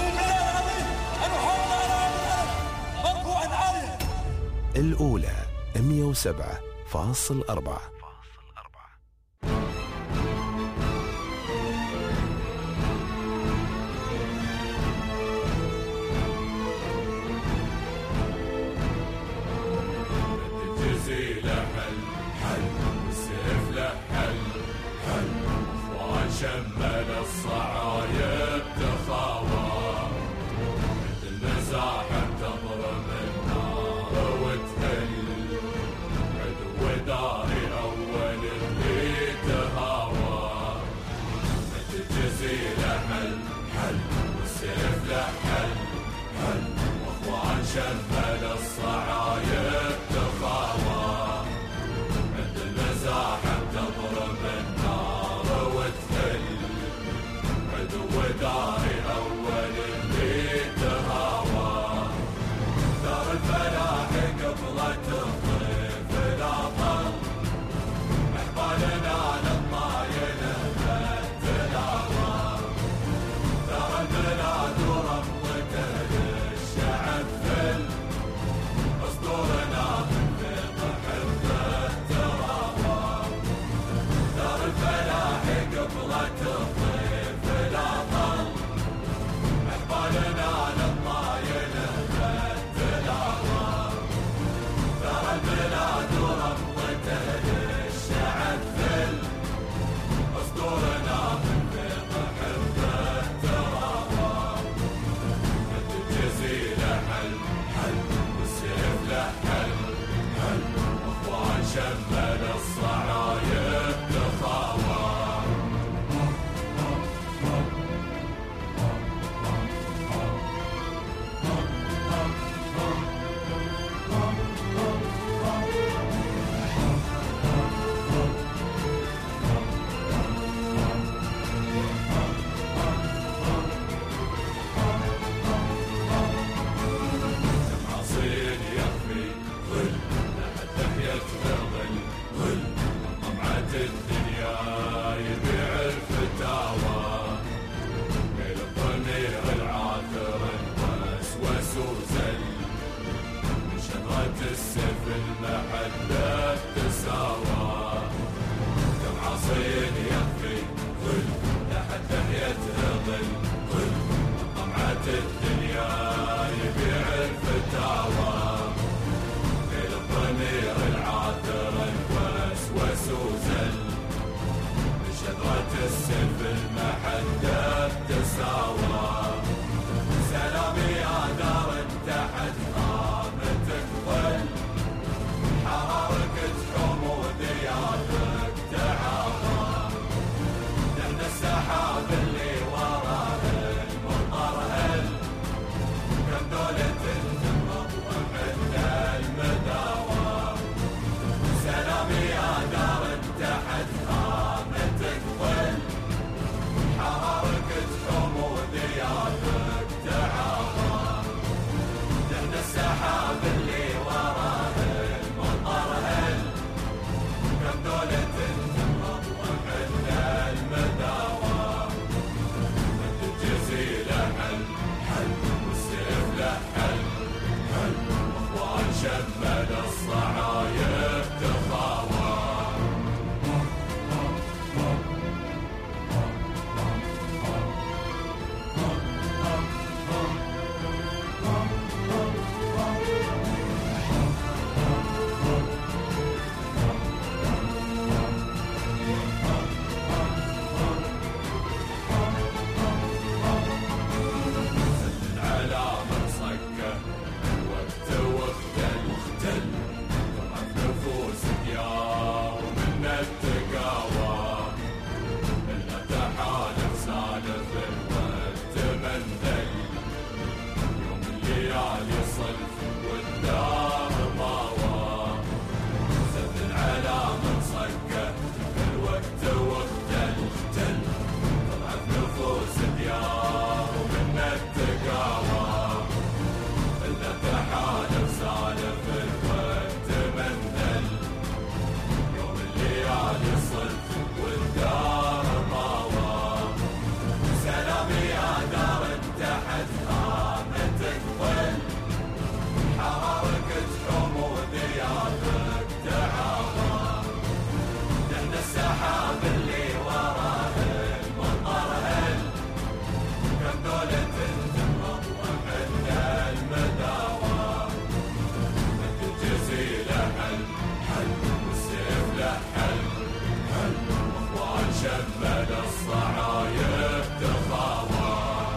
S1: الأولى مئة وسبعة فاصل أربعة.
S8: الجزيلة حل حل والسيف له حل حل، اخوان شمل الصعايب تخاوى، مثل المزاحم تضرب النار وتهل، عدو داري اول اللي تهاوى. الجزيلة حل حل والسيف له حل حل، واخوان شمل الصعايب تخاوى، عند المزاحم تضرب النار وتهل، عدو داري اول اللي تهاوى. دار الفلاح قبلت الضيف لا طل، احبالنا للطايله بالتلاوى. دار البلاد ورمضته للشعب فل، اسطورنا في ضحك التراوى. دار الفلاح قبلت الضيف لا طل، احبالنا للطايله بالتلاوى. دار البلاد ورمضته للشعب فل، اسطورنا في ضحك التراوى. الجزيلة حل حل والسيف له حل حل، واخوان شمل الصعايب تخاوى. حصين يخفي ظل لحد تحية ظل ظل، الدب تساوى سلامي يا دار تحت قامتك ظل حرارك تحوم وديابك تعاوى نحن السحاب اللي وراه المطر هل كم دولة تمض وحنا المداوى سلامي يا دار تحت قامتك ظل حرارك تحوم وديابك تعاوى نحن السحاب اللي وراه المطر هل كم دولة تمض وحنا المداوى الجزيلة حل حل والسيف له حل حل واخوان شمل الصعايب تخاوى على من صكه وقت واختل واختل طلعت نفوس ديار ومن التقاوى إلا تحالف سالف الوقت منذل يوم الليالي صلف والدار ضاوى زد على من صكه الوقت واختل واختل طلعت نفوس ديار ومن التقاوى إلا تحالف سالف الوقت منذل يوم الليالي صلف والدار ضاوى سلامي يا دار تحت قامتك ظل حرارك تحوم وديابك تعاوى نحن السحاب اللي وراه المطر هل كم دولة تمض وحنا المداوى الجزيلة حل حل والسيف له حل حل واخوان شمل الصعايب تخاوى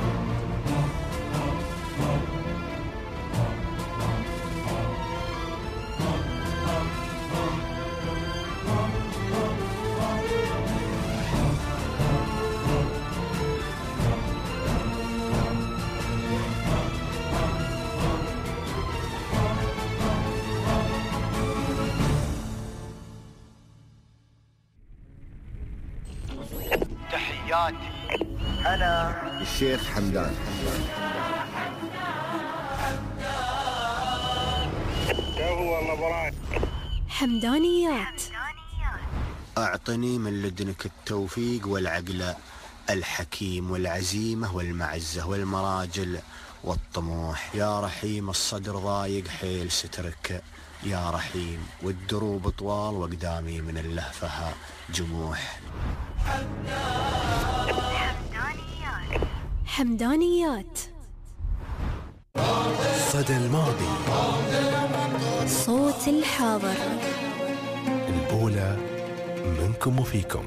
S4: تحياتي أنا الشيخ حمدان.
S2: حمدانيات.
S4: أعطني من لدنك التوفيق والعقل الحكيم والعزيمة والمعزة والمراجل والطموح يا رحيم. الصدر ضايق حيل سترك يا رحيم والدروب طوال وقدامي من اللهفة جموح.
S2: حمدانيات.
S1: صدى الماضي.
S2: صوت الحاضر.
S1: الأولى منكم وفيكم.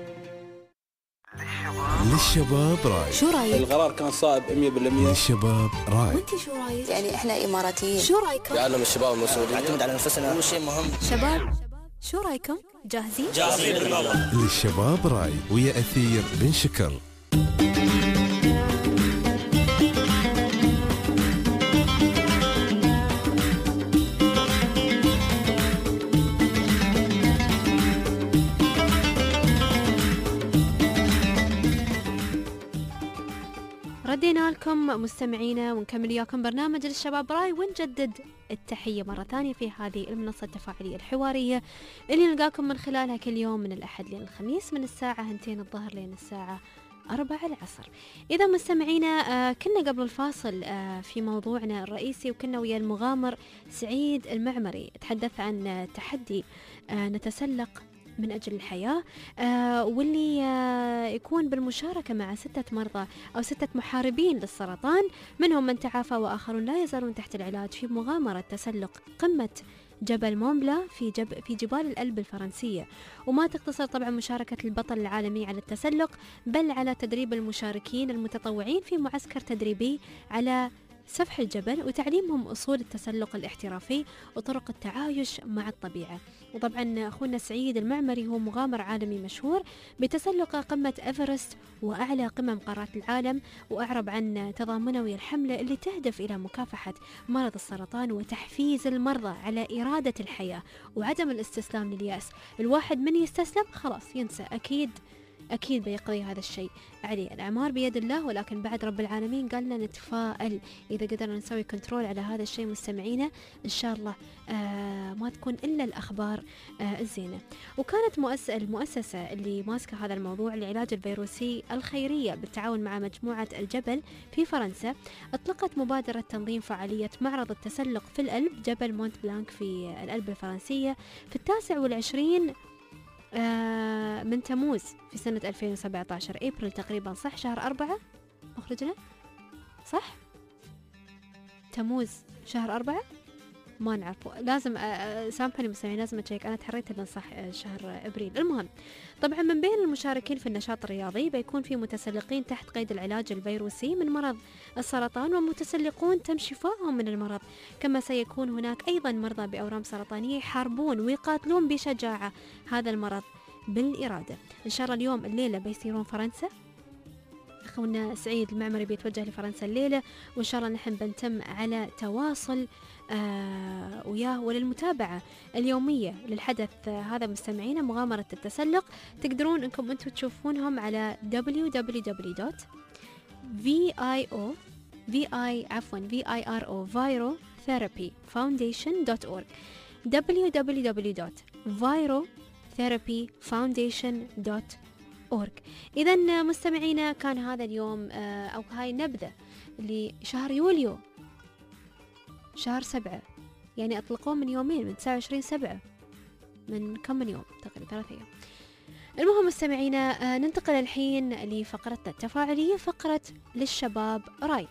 S1: للشباب راي.
S2: شو رايك؟
S3: القرار كان صائب مية بالمية.
S1: للشباب راي.
S2: وانت شو رايك؟
S5: يعني احنا اماراتيين.
S2: شو رايكم؟
S3: يعلم الشباب المسؤولية.
S5: نعتمد على نفسنا هو شيء مهم.
S2: شباب شو رايكم؟ جاهزين؟
S5: جاهزين بالله.
S1: للشباب راي ويا أثير بن شكر.
S6: ردينا لكم مستمعينا ونكمل وياكم برنامج للشباب راي ونجدد التحية مرة ثانية في هذه المنصة التفاعلية الحوارية اللي نلقاكم من خلالها كل يوم من الأحد لين الخميس من الساعة هنتين الظهر لين الساعة أربعة العصر. إذا مستمعينا آه كنا قبل الفاصل آه في موضوعنا الرئيسي وكنا ويا المغامر سعيد المعمري تحدث عن تحدي آه نتسلق من أجل الحياة آه واللي آه يكون بالمشاركة مع ستة مرضى أو ستة محاربين للسرطان منهم من تعافى وآخرون لا يزالون تحت العلاج في مغامرة تسلق قمة جبل مونبلا في جب في جبال الألب الفرنسية. وما تقتصر طبعا مشاركة البطل العالمي على التسلق، بل على تدريب المشاركين المتطوعين في معسكر تدريبي على سفح الجبل وتعليمهم أصول التسلق الاحترافي وطرق التعايش مع الطبيعة. وطبعا أخونا سعيد المعمري هو مغامر عالمي مشهور بتسلق قمة إيفرست وأعلى قمم قارات العالم، وأعرب عن تضامنه ويا الحملة اللي تهدف إلى مكافحة مرض السرطان وتحفيز المرضى على إرادة الحياة وعدم الاستسلام لليأس. الواحد من يستسلم خلاص ينسى، أكيد أكيد بيقضي هذا الشيء عليه. الأعمار بيد الله، ولكن بعد رب العالمين قال لنا نتفائل. إذا قدرنا نسوي كنترول على هذا الشيء مستمعينا إن شاء الله آه ما تكون إلا الأخبار آه الزينة. وكانت مؤسسة المؤسسة اللي ماسكة هذا الموضوع العلاج الفيروسي الخيرية بالتعاون مع مجموعة الجبل في فرنسا أطلقت مبادرة تنظيم فعالية معرض التسلق في الألب جبل مونت بلانك في الألب الفرنسية في التاسع والعشرين آه من تموز في سنة ألفين وسبعة عشر، أبريل تقريبا، صح؟ شهر أربعة مخرجنا صح؟ تموز شهر أربعة ما نعرفه، لازم آه سامحني مستمعين لازم أتشيك، أنا تحريت إنه صح آه شهر أبريل. المهم طبعا من بين المشاركين في النشاط الرياضي بيكون في متسلقين تحت قيد العلاج الفيروسي من مرض السرطان ومتسلقون تم شفائهم من المرض، كما سيكون هناك أيضا مرضى بأورام سرطانية يحاربون ويقاتلون بشجاعة هذا المرض بالإرادة. إن شاء الله اليوم الليلة بيسيرون فرنسا، أخونا سعيد المعمري بيتوجه لفرنسا الليلة، وإن شاء الله نحن بنتم على تواصل آه وياه وللمتابعة اليومية للحدث آه هذا. مستمعينا مغامرة التسلق تقدرون أنكم أنتم تشوفونهم على دبليو دبليو دبليو دوت فيرو في عفوا في اي ار او فايرو ثيرابي فاونديشن دوت اورج دبليو دبليو دبليو دوت فايرو ثيرابي فاونديشن دوت اورج. إذا مستمعينا كان هذا اليوم آه أو هاي نبذة لشهر يوليو شهر سبعة، يعني أطلقوه من يومين من تسعة وعشرين سبعة، من كم من يوم تقريبا ثلاثة أيام. المهم مستمعينا آه ننتقل الحين لفقرتنا التفاعلية، فقرة للشباب راي.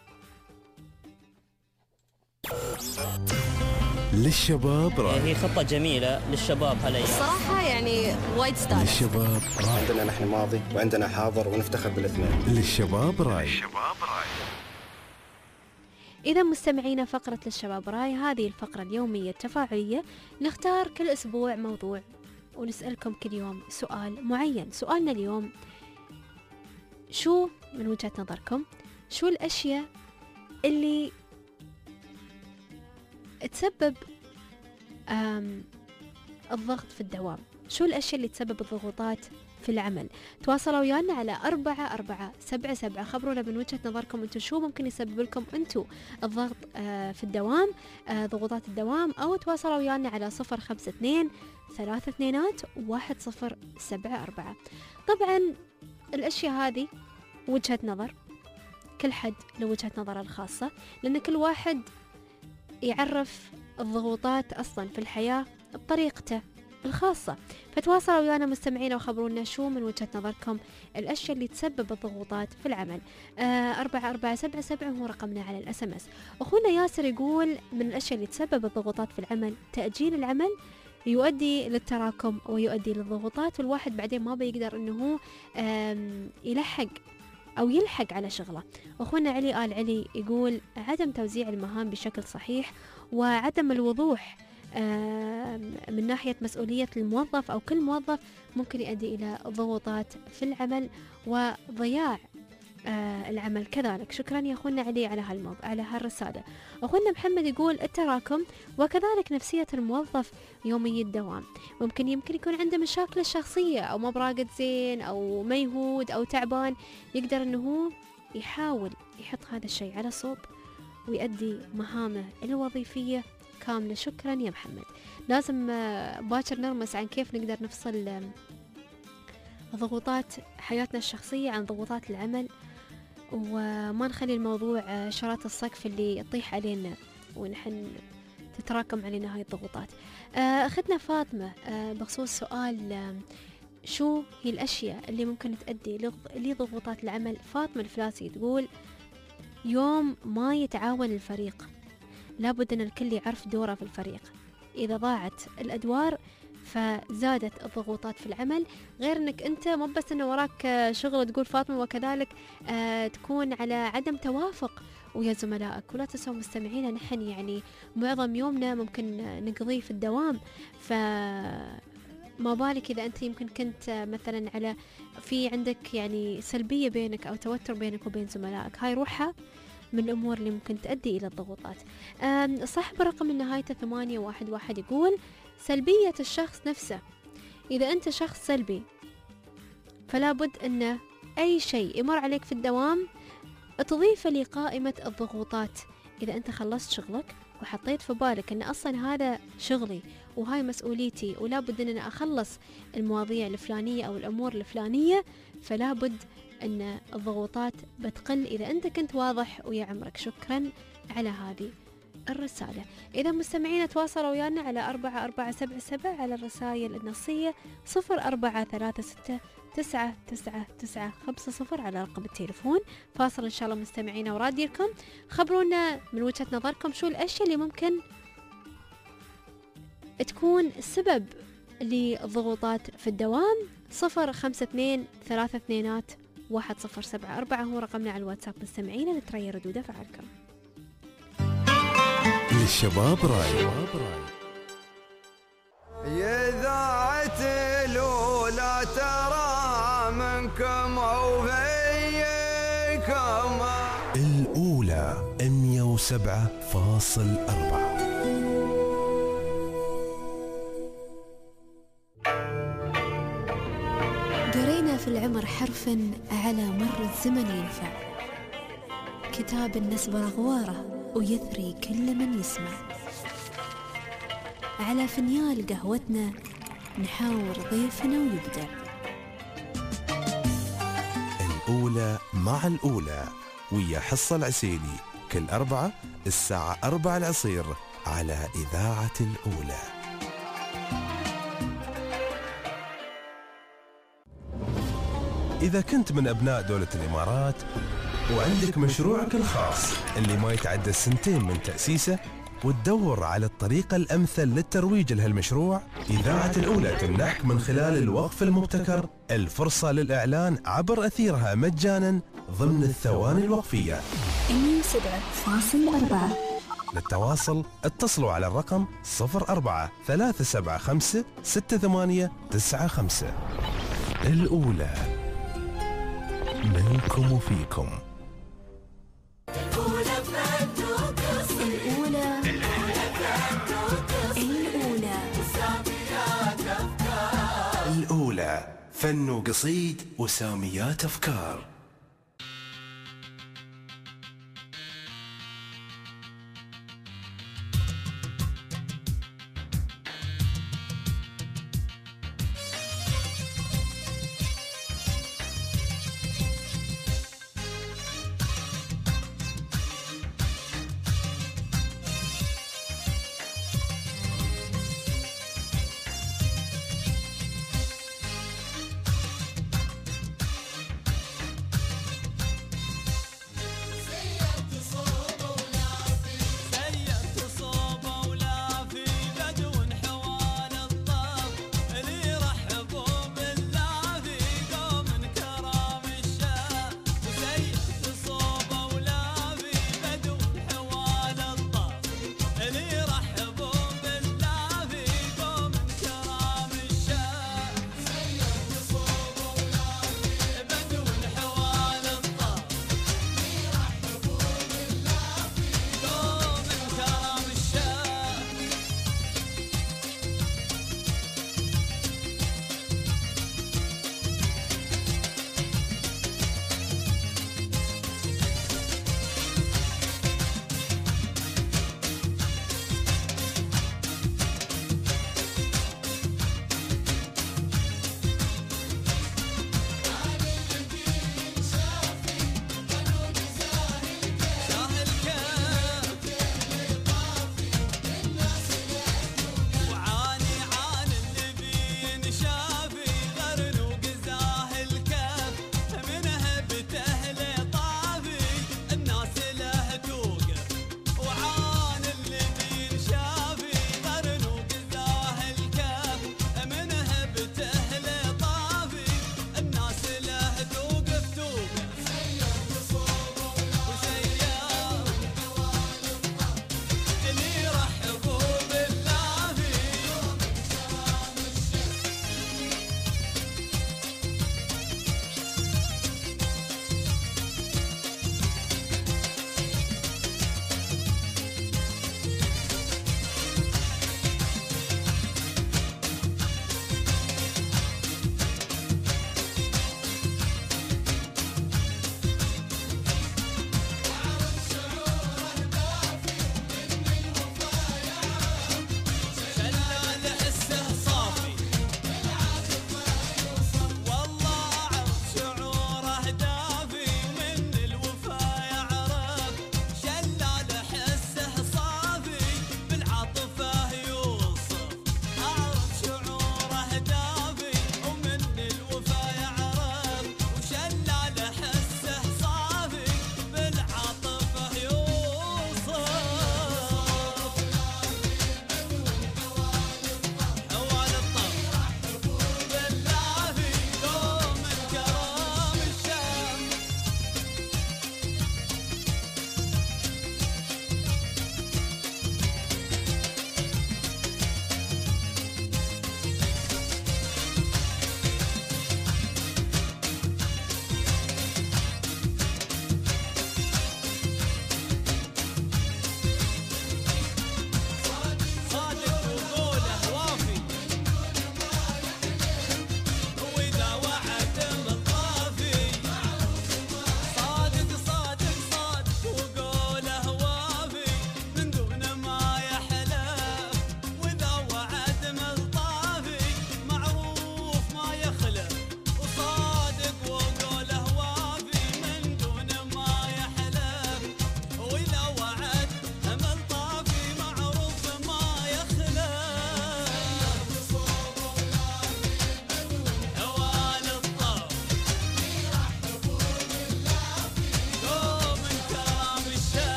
S1: للشباب راي
S16: هي خطة جميلة للشباب هالأيام
S5: الصراحة، يعني وايد ستايل.
S1: للشباب راي
S17: عندنا نحن ماضي وعندنا حاضر ونفتخر بالاثنين.
S1: للشباب راي.
S6: إذا مستمعينا فقرة للشباب راي، هذه الفقرة اليومية التفاعلية نختار كل أسبوع موضوع ونسألكم كل يوم سؤال معين. سؤالنا اليوم شو من وجهة نظركم شو الأشياء اللي تسبب الضغط في الدوام؟ شو الأشياء اللي تسبب الضغوطات في العمل؟ تواصلوا ويانا على أربعة أربعة سبعة سبعة، خبرونا من وجهة نظركم أنتم شو ممكن يسبب لكم أنتم الضغط آه في الدوام، آه ضغوطات الدوام، أو تواصلوا ويانا على صفر خمسة اثنين ثلاثة اثنينات واحد صفر سبعة أربعة. طبعا الأشياء هذه وجهة نظر، كل حد له وجهة نظره الخاصة، لأن كل واحد يعرف الضغوطات أصلا في الحياة بطريقته الخاصة. فتواصلوا ويانا مستمعين وخبرونا شو من وجهة نظركم الأشياء اللي تسبب الضغوطات في العمل. آه أربعة أربعة سبعة سبعة هو رقمنا على الأس ام اس. أخونا ياسر يقول من الأشياء اللي تسبب الضغوطات في العمل تأجيل العمل يؤدي للتراكم ويؤدي للضغوطات، والواحد بعدين ما بيقدر انه يلحق او يلحق على شغله. اخونا علي آل علي يقول عدم توزيع المهام بشكل صحيح وعدم الوضوح من ناحية مسؤولية الموظف أو كل موظف ممكن يؤدي إلى ضغوطات في العمل وضياع العمل كذلك. شكرا يا أخونا علي على هالموضوع على هالرسالة. أخونا محمد يقول التراكم وكذلك نفسية الموظف يومي الدوام، ممكن يمكن يكون عنده مشاكل الشخصية أو ما براقد زين أو ميهود أو تعبان، يقدر أنه يحاول يحط هذا الشيء على صوب ويؤدي مهامه الوظيفية كاملة. شكرا يا محمد. لازم باكر نرمس عن كيف نقدر نفصل ضغوطات حياتنا الشخصية عن ضغوطات العمل، وما نخلي الموضوع شراط السقف اللي يطيح علينا ونحن تتراكم علينا هاي الضغوطات. أخذنا فاطمة بخصوص سؤال شو هي الأشياء اللي ممكن تؤدي لضغوطات العمل. فاطمة الفلاسي تقول يوم ما يتعاون الفريق، لابد أن الكل يعرف دوره في الفريق، إذا ضاعت الأدوار فزادت الضغوطات في العمل. غير أنك أنت مو بس أنه وراك شغل تقول فاطمة، وكذلك آه تكون على عدم توافق ويا زملائك. ولا تنسوا مستمعينا نحن يعني معظم يومنا ممكن نقضيه في الدوام، ف ما بالك إذا أنت يمكن كنت مثلا على في عندك يعني سلبية بينك أو توتر بينك وبين زملائك. هاي روحها من الأمور اللي ممكن تؤدي إلى الضغوطات. صاحب رقم النهاية ثمانية واحد واحد يقول سلبية الشخص نفسه. إذا أنت شخص سلبي فلا بد أن أي شيء يمر عليك في الدوام تضيف لقائمة الضغوطات. إذا أنت خلصت شغلك وحطيت في بالك أن أصلا هذا شغلي وهاي مسؤوليتي ولا بد أن أنا أخلص المواضيع الفلانية أو الأمور الفلانية، فلا بد أن الضغوطات بتقل إذا أنت كنت واضح ويا عمرك. شكرا على هذه الرسالة. إذا مستمعين تواصلوا ويانا على أربعة أربعة سبعة سبعة على الرسائل النصية صفر أربعة ثلاثة ستة تسعة تسعة تسعة خمسة صفر على رقم التليفون. فاصل إن شاء الله مستمعينا وراديكم، خبرونا من وجهة نظركم شو الأشياء اللي ممكن تكون السبب للضغوطات في الدوام. صفر خمسة اثنين ثلاثة اثنينات واحد صفر سبعة أربعة هو رقمنا على الواتساب مستمعينا، نتريى ردود أفعالكم.
S1: للشباب راي
S12: يا إذاعة الأولى ترى منكم وفيكم
S1: الأولى مية وسبعة فاصل أربعة.
S2: قرينا في العمر حرفا على مر الزمن ينفع، كتاب النسب رغواره ويثري كل من يسمع. على فنيال قهوتنا نحاور ضيفنا ويبدع.
S1: الأولى مع الأولى ويا حصة العسيلي كل أربعة الساعة أربعة العصير على إذاعة الأولى. إذا كنت من أبناء دولة الإمارات وعندك مشروعك الخاص اللي ما يتعدى السنتين من تأسيسه وتدور على الطريقة الأمثل للترويج لهالمشروع، إذاعة الأولى تمنحك من خلال الوقف المبتكر الفرصة للإعلان عبر أثيرها مجانا ضمن الثواني الوقفية.
S2: مية وسبعة فاصل أربعة.
S1: للتواصل اتصلوا على الرقم صفر أربعة ثلاثة سبعة خمسة ستة ثمانية تسعة خمسة. الأولى منكم وفيكم.
S2: الأولى الأولى
S1: الأولى فن وقصيد وساميات أفكار.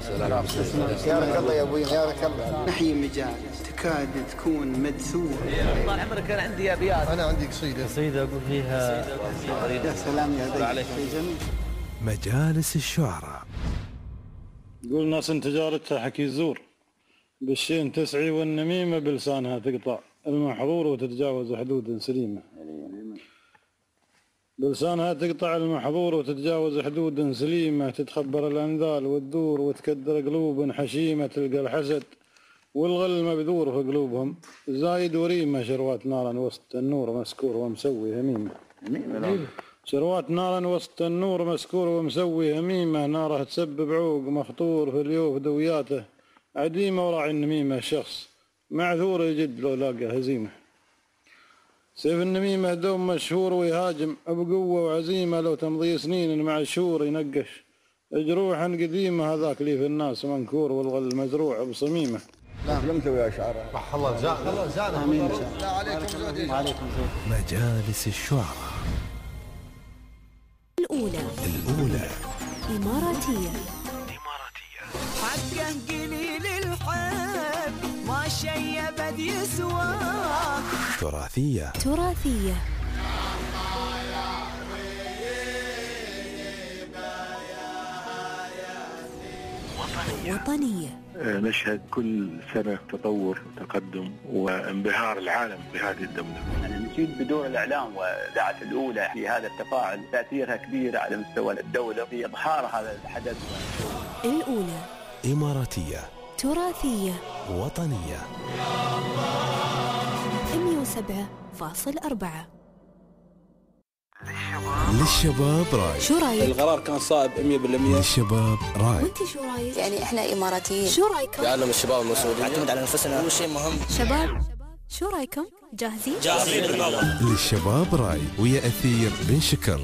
S9: يا رك الله يا ابوي، يا رك الله.
S18: نحيي مجالس تكاد تكون مدثورة.
S19: طال عمرك كان عندي ابيات.
S20: انا عندي قصيده
S19: قصيده اقول فيها
S18: يا سلام يا ذي.
S1: مجالس الشعراء.
S21: يقول ناس تجارتها حكي الزور، بالشين تسعي والنميمة بلسانها تقطع المحظور وتتجاوز حدود سليمة. بلسانها تقطع المحظور وتتجاوز حدود سليمة، تتخبر الأنذال وتدور وتكدر قلوب حشيمة، تلقى الحسد والغل مبذور في قلوبهم، زايد وريمة شروات نارا وسط النور مسكور ومسوي هميمة. شروات نارا وسط النور مسكور ومسوي هميمة، ناره تسبب عوق مخطور في اليوف دوياته، عديمة وراعي النميمة شخص معذور يجد لو لاقى هزيمة. سيف النميمة دوم مشهور ويهاجم بقوة وعزيمة، لو تمضي سنين مع الشهور ينقش جروحا قديمة، هذاك لي في الناس منكور والغل مزروع بصميمة.
S20: لا لم تسوي يا شعراء.
S21: رح الله زاد الله زاد.
S18: امين.
S20: لا عليكم زود.
S18: وعليكم زود.
S1: مجالس الشعراء.
S2: الأولى
S1: الأولى
S2: إماراتية.
S22: حقه قليل الحب ما شي ابد يسوى.
S1: تراثية.
S2: تراثية. وطنية.
S13: نشهد كل سنة تطور وتقدم وانبهار العالم بهذه الدولة.
S11: يعني نشيد بدور الإعلام والإذاعة الأولى في هذا التفاعل تأثيرها كبير على مستوى الدولة في إظهار هذا الحدث.
S2: الأولى
S1: إماراتية.
S2: تراثية.
S1: وطنية.
S2: مئة وسبعة فاصل أربعة.
S1: للشباب راي.
S2: شو رايك؟
S3: القرار كان صائب مية بالمية.
S1: للشباب راي.
S2: وانت شو رايك؟
S5: يعني احنا اماراتيين.
S2: شو رايكم؟
S3: يعلم الشباب المسؤولين.
S19: نعتمد على نفسنا اول شيء مهم.
S2: شباب شو رايكم؟ جاهزين؟
S19: جاهزين بالله.
S1: للشباب راي ويا أثير بن شكر.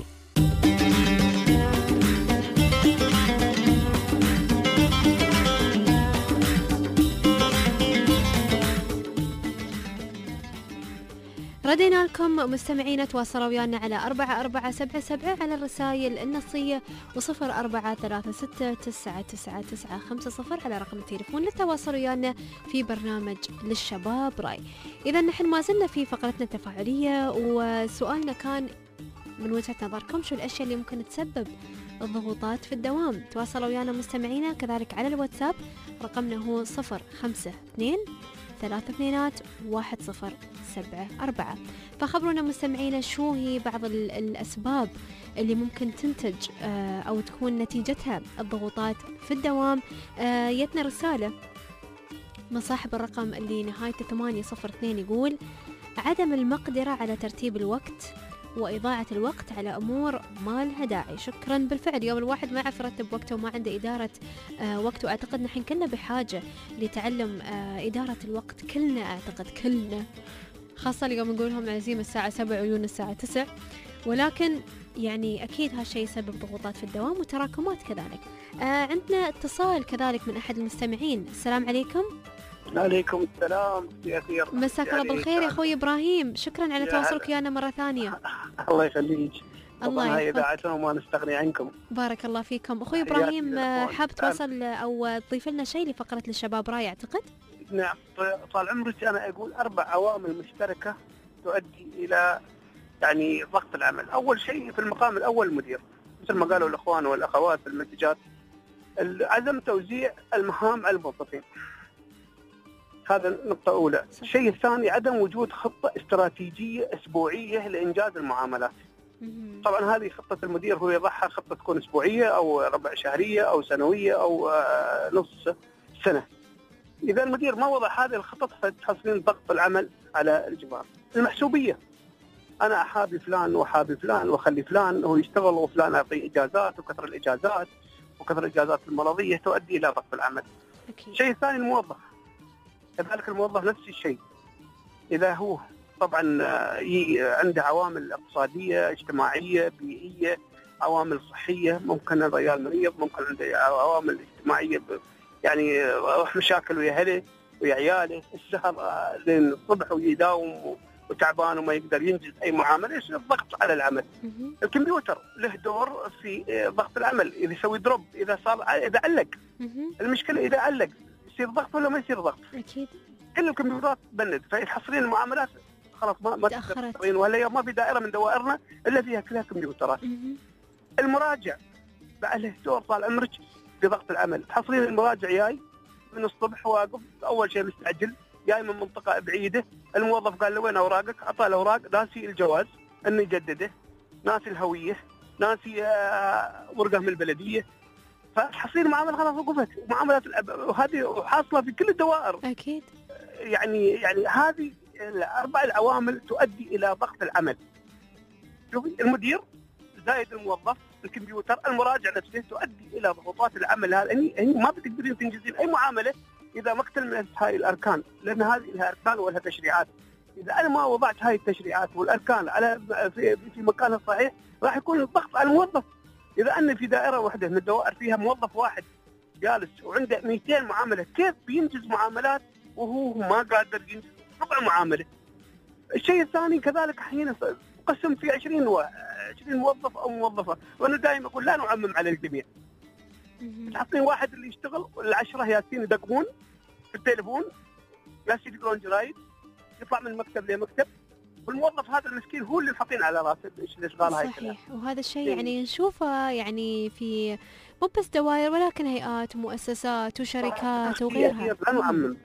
S6: ردينا لكم مستمعينا، تواصلوا ويانا على أربعة أربعة سبعة سبعة على الرسائل النصية، وصفر أربعة ثلاثة ستة تسعة تسعة تسعة خمسة صفر على رقم التليفون للتواصل ويانا في برنامج للشباب راي. إذا نحن ما زلنا في فقرتنا التفاعلية، وسؤالنا كان من وجهة نظركم شو الأشياء اللي ممكن تسبب الضغوطات في الدوام. تواصلوا ويانا مستمعينا كذلك على الواتساب، رقمنا هو صفر خمسة اثنين ثلاثة اثنينات واحد صفر سبعة أربعة. فخبرونا مستمعينا شو هي بعض الأسباب اللي ممكن تنتج أو تكون نتيجتها الضغوطات في الدوام. يتنا رسالة من صاحب الرقم اللي نهايته ثمانية صفر اثنين، يقول عدم المقدرة على ترتيب الوقت وإضاعة الوقت على أمور ما لها داعي. شكرا. بالفعل يوم الواحد ما عرف يرتب وقته وما عنده إدارة آه وقته. أعتقد نحن كلنا بحاجة لتعلم آه إدارة الوقت، كلنا أعتقد كلنا، خاصة اليوم نقولهم عزيمة الساعة سبع عيون الساعة تسع، ولكن يعني أكيد هالشيء يسبب ضغوطات في الدوام وتراكمات كذلك. آه عندنا اتصال كذلك من أحد المستمعين. السلام عليكم.
S23: عليكم السلام يا أخي.
S6: مساك الله بالخير يا أخوي إبراهيم، شكرا على تواصلك ويانا مرة ثانية.
S23: الله يخليك.
S6: الله
S23: يحفظك. إذاعتنا وما نستغني عنكم.
S6: بارك الله فيكم. أخوي إبراهيم، حاب توصل أو تضيف لنا شيء لفقرة للشباب راي أعتقد؟
S23: نعم، طال عمرك أنا أقول أربع عوامل مشتركة تؤدي إلى يعني ضغط العمل. أول شيء في المقام الأول المدير، مثل ما قالوا الأخوان والأخوات في المنتجات، عدم توزيع المهام على الموظفين، هذا نقطة أولى. الشيء الثاني عدم وجود خطة استراتيجية أسبوعية لإنجاز المعاملات. طبعا هذه خطة المدير، هو يضعها خطة تكون أسبوعية أو ربع شهرية أو سنوية أو نص سنة. إذا المدير ما وضع هذه الخطط فتحصلين ضغط العمل على الجماعة. المحسوبية، أنا أحابي فلان وأحابي فلان وأخلي فلان هو يشتغل وفلان أعطيه إجازات، وكثر الإجازات وكثر الإجازات المرضية تؤدي إلى ضغط العمل. الشيء الثاني الموظف، كذلك الموظف نفس الشيء، إذا هو طبعا عنده عوامل اقتصادية اجتماعية بيئية، عوامل صحية، ممكن الرجال مريض، ممكن عنده عوامل اجتماعية يعني مشاكل ويا أهله ويا عياله، السهر لين الصبح ويداوم وتعبان وما يقدر ينجز اي معامله يصير ضغط على العمل. الكمبيوتر له دور في ضغط العمل، اذا يسوي دروب، اذا صار اذا علق. المشكله اذا علق يصير ضغط ولا ما يصير ضغط؟
S6: اكيد.
S23: كل الكمبيوترات تبند، فيحصرين المعاملات خلاص ما ما تقدر، ولا ما في دائره من دوائرنا الا فيها كلها كمبيوترات. المراجع بعد له دور طال عمرك في ضغط العمل. تحصلين المراجع جاي من الصبح واقف، اول شيء مستعجل، جاي من منطقه بعيده، الموظف قال له وين اوراقك؟ اعطاه الاوراق، ناسي الجواز انه يجدده، ناسي الهويه، ناسي ورقه من البلديه، فتحصلين معامله خلاص وقفت. معاملات وهذه حاصله في كل الدوائر.
S6: اكيد.
S23: يعني يعني هذه الاربع العوامل تؤدي الى ضغط العمل. شوفي المدير زائد الموظف، الكمبيوتر، المراجع نفسه، تؤدي الى ضغوطات العمل. هذا يعني يعني ما بتقدرين تنجزين اي معامله اذا ما اكتملت هاي الاركان، لان هذه لها اركان ولها تشريعات. اذا انا ما وضعت هاي التشريعات والاركان على في, في مكانها الصحيح، راح يكون الضغط على الموظف. اذا ان في دائره واحده من الدوائر فيها موظف واحد جالس وعنده مئتين معامله، كيف بينجز معاملات وهو ما قادر ينجز ربع معامله؟ الشيء الثاني كذلك احيانا قسم في عشرين موظف او موظفه، وانا دائما اقول لا نعمم على الجميع. تحطين واحد اللي يشتغل، العشره ياسين يدقمون في التليفون، ياسين يقرون جرايد، يطلع من مكتب لمكتب، والموظف هذا المسكين هو اللي حاطين على راسه الاشغال هاي.
S6: صحيح. وهذا الشيء يعني نشوفه يعني في مو بس دوائر ولكن هيئات ومؤسسات وشركات وغيرها.
S23: لا نعمم،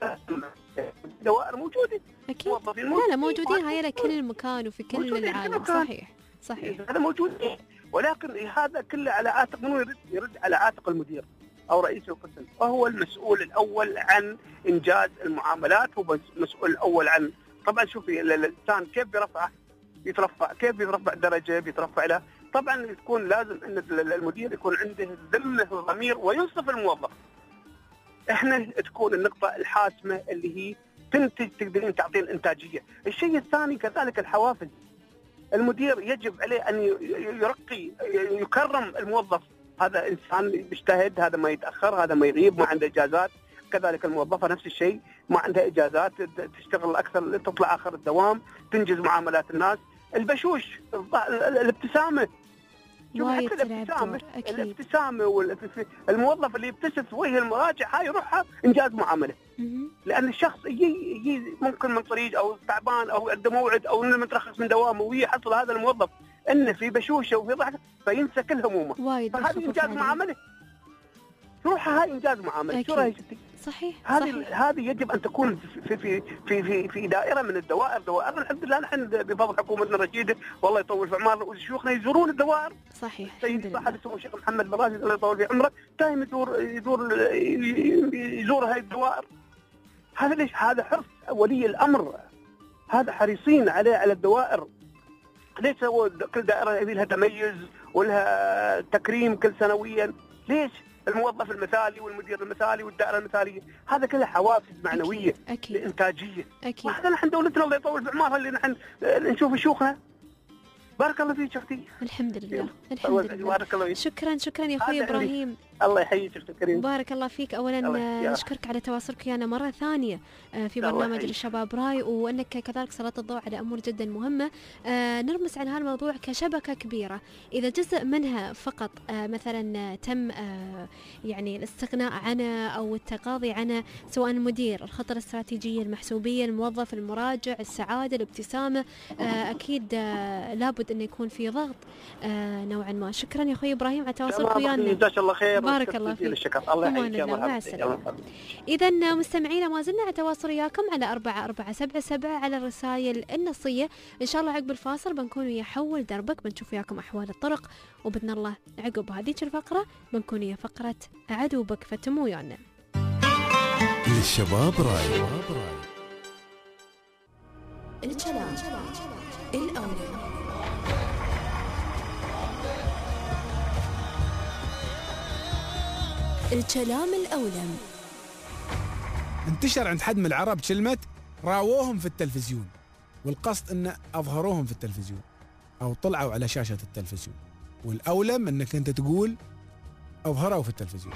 S23: دوائر موجوده
S6: اكيد. لا لا موجودين هاي لكل مكان وفي كل العالم. صحيح صحيح
S23: هذا موجود، ولكن هذا كله على عاتق منو؟ يرد يرد على عاتق المدير او رئيس القسم، وهو المسؤول الاول عن انجاز المعاملات، هو المسؤول الاول عن. طبعا شوفي الانسان كيف بيرفع بيترفع كيف بيرفع درجه بيترفع له. طبعا تكون لازم ان المدير يكون عنده ذمه وضمير وينصف الموظف. احنا تكون النقطه الحاسمه اللي هي تنتج، تقدرين تعطين انتاجيه. الشيء الثاني كذلك الحوافز. المدير يجب عليه ان يرقي يكرم الموظف، هذا انسان بيجتهد، هذا ما يتاخر، هذا ما يغيب، ما عنده اجازات. كذلك الموظفه نفس الشيء، ما عندها اجازات، تشتغل اكثر، تطلع اخر الدوام، تنجز معاملات الناس. البشوش، الابتسامه،
S6: وايد
S23: الابتسامه الابتسامه والموظف اللي يبتسم في وجه المراجع، هاي روحها انجاز معامله. لان الشخص يجي يجي ممكن من طريق او تعبان او عنده موعد او انه مترخص من دوامه، ويحصل هذا الموظف انه في بشوشه وفي ضحك، فينسى كل همومه. فهذا انجاز معامله، روحها هاي انجاز معامله. شو رايك انت؟
S6: صحيح.
S23: هذه هذه يجب ان تكون في في في في, في دائره من الدوائر. دوائر الحمد لله نحن بفضل حكومتنا الرشيده والله يطول في عمرنا، وشيوخنا يزورون الدوائر.
S6: صحيح.
S23: سيد صاحب اسمه الشيخ محمد بن راشد الله يطول في عمره، دائما يزور يزور يزور هاي الدوائر. هذا ليش؟ هذا حرص ولي الامر، هذا حريصين عليه على الدوائر. ليش كل دائره يبي لها تميز ولها تكريم كل سنويا؟ ليش؟ الموظف المثالي والمدير المثالي والدائره المثاليه، هذا كله حوافز معنويه.
S6: أكيد. أكيد.
S23: لانتاجيه.
S6: اكيد.
S23: وهذا نحن دولتنا الله يطول في عمرها اللي نحن نشوف شيوخنا. بارك الله فيك اختي.
S6: الحمد لله الحمد لله.
S23: بارك الله فيك.
S6: شكرا شكرا يا اخوي ابراهيم.
S23: الله يحييك اختي الكريم.
S6: بارك الله فيك. اولا نشكرك على تواصلك ويانا مره ثانيه في برنامج للشباب راي، وانك كذلك سلطت الضوء على امور جدا مهمه. آه نرمس على هذا الموضوع كشبكه كبيره، اذا جزء منها فقط آه مثلا تم آه يعني الاستغناء عنه او التغاضي عنه، سواء المدير، الخطه الاستراتيجيه، المحسوبيه، الموظف، المراجع، السعاده، الابتسامه، آه اكيد آه لابد انه يكون في ضغط آه نوعا ما. شكرا يا اخوي ابراهيم على تواصلك ويانا.
S23: جزاك الله خير.
S6: بارك الله فيك.
S23: الشكر. الله يحييك.
S6: مع السلامة. إذا مستمعينا ما زلنا على تواصل وياكم على أربعة أربعة سبعة سبعة على الرسائل النصية. إن شاء الله عقب الفاصل بنكون ويا حول دربك، بنشوف وياكم أحوال الطرق، وبإذن الله عقب هذيك الفقرة بنكون ويا فقرة عدوبك، فتموا ويانا.
S1: للشباب راي.
S2: الكلام الأولى. الكلام الأولم.
S7: انتشر عند حد من العرب كلمة راووهم في التلفزيون، والقصد أن أظهروهم في التلفزيون أو طلعوا على شاشة التلفزيون، والأولم أنك أنت تقول أظهروا في التلفزيون.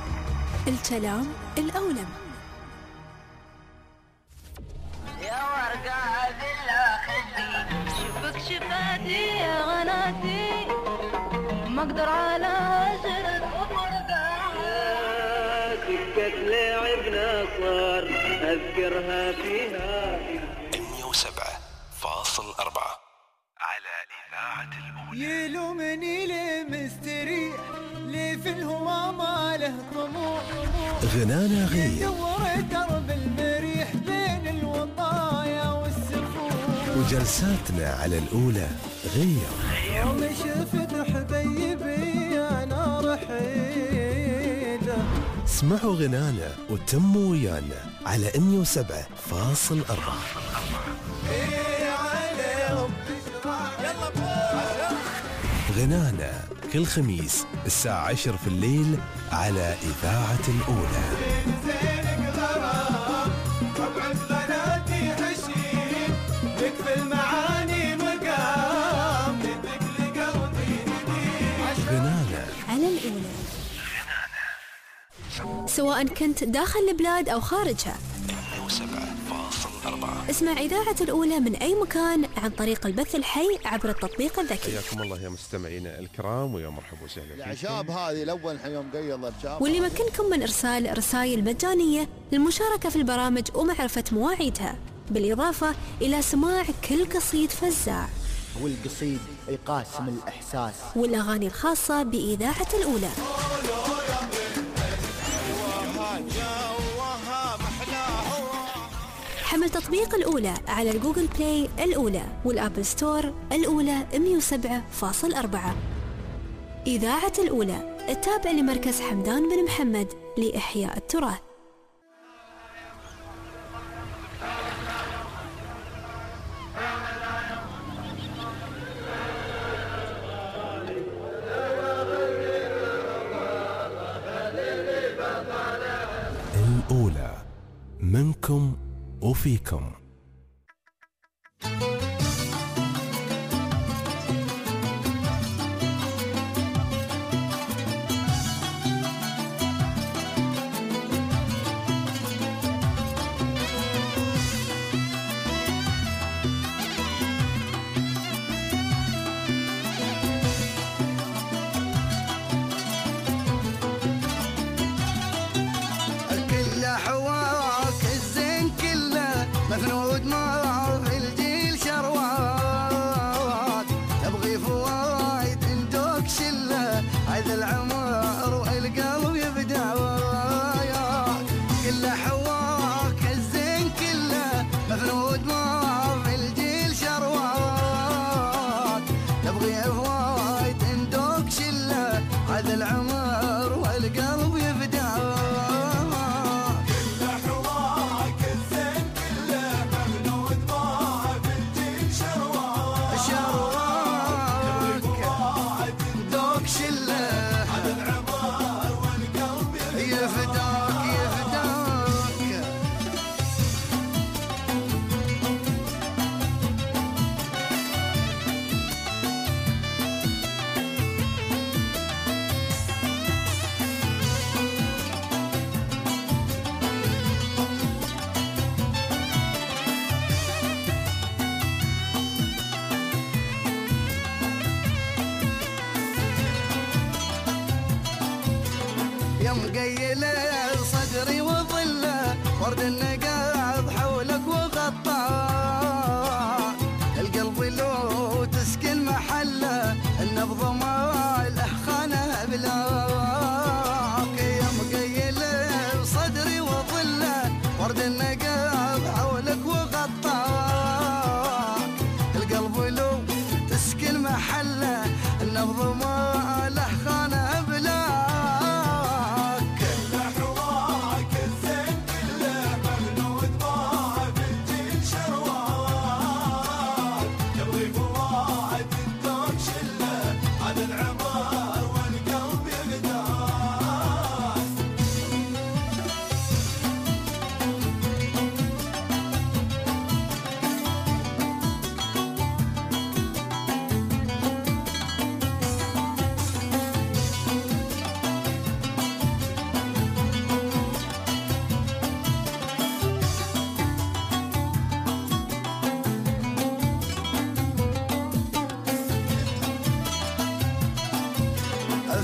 S2: الكلام الأولم.
S22: يا قاعد الاخذي شوفك شفاتي يا غناتي ما اقدر على هجرة
S10: دقت لعبنا صار اذكرها فيها
S1: مية وسبعة فاصل أربعة على إذاعة الأولى.
S22: يلومني ليه مستريح ليه في الهوى ما له طموح
S1: غنانا غير
S22: دور درب المريح بين الوطايا والسفوح
S1: وجلساتنا على الأولى غير
S22: يوم شفت حبيبي أنا رحيله.
S1: اسمعوا غنانا وتموا ويانا على مية وسبعة فاصل أربعة. غنانا كل خميس الساعة عشر في الليل على إذاعة الأولى. غنانا
S2: على الأولى. سواء كنت داخل البلاد أو خارجها،
S1: مية وسبعة فاصل أربعة.
S2: اسمع إذاعة الأولى من أي مكان عن طريق البث الحي عبر التطبيق الذكي.
S1: حياكم الله يا مستمعينا الكرام ويا مرحبا وسهلا فيكم.
S20: العشاب هذه الأول يوم قيض بشاب.
S2: واللي يمكنكم من إرسال رسائل مجانية للمشاركة في البرامج ومعرفة مواعيدها، بالإضافة إلى سماع كل قصيد فزاع
S4: والقصيد يقاسم الإحساس
S2: والأغاني الخاصة بإذاعة الأولى. حمل تطبيق الأولى على الجوجل بلاي الأولى والأبل ستور الأولى مية وسبعة فاصل أربعة. إذاعة الأولى التابع لمركز حمدان بن محمد لإحياء التراث.
S1: الأولى منكم وفيكم.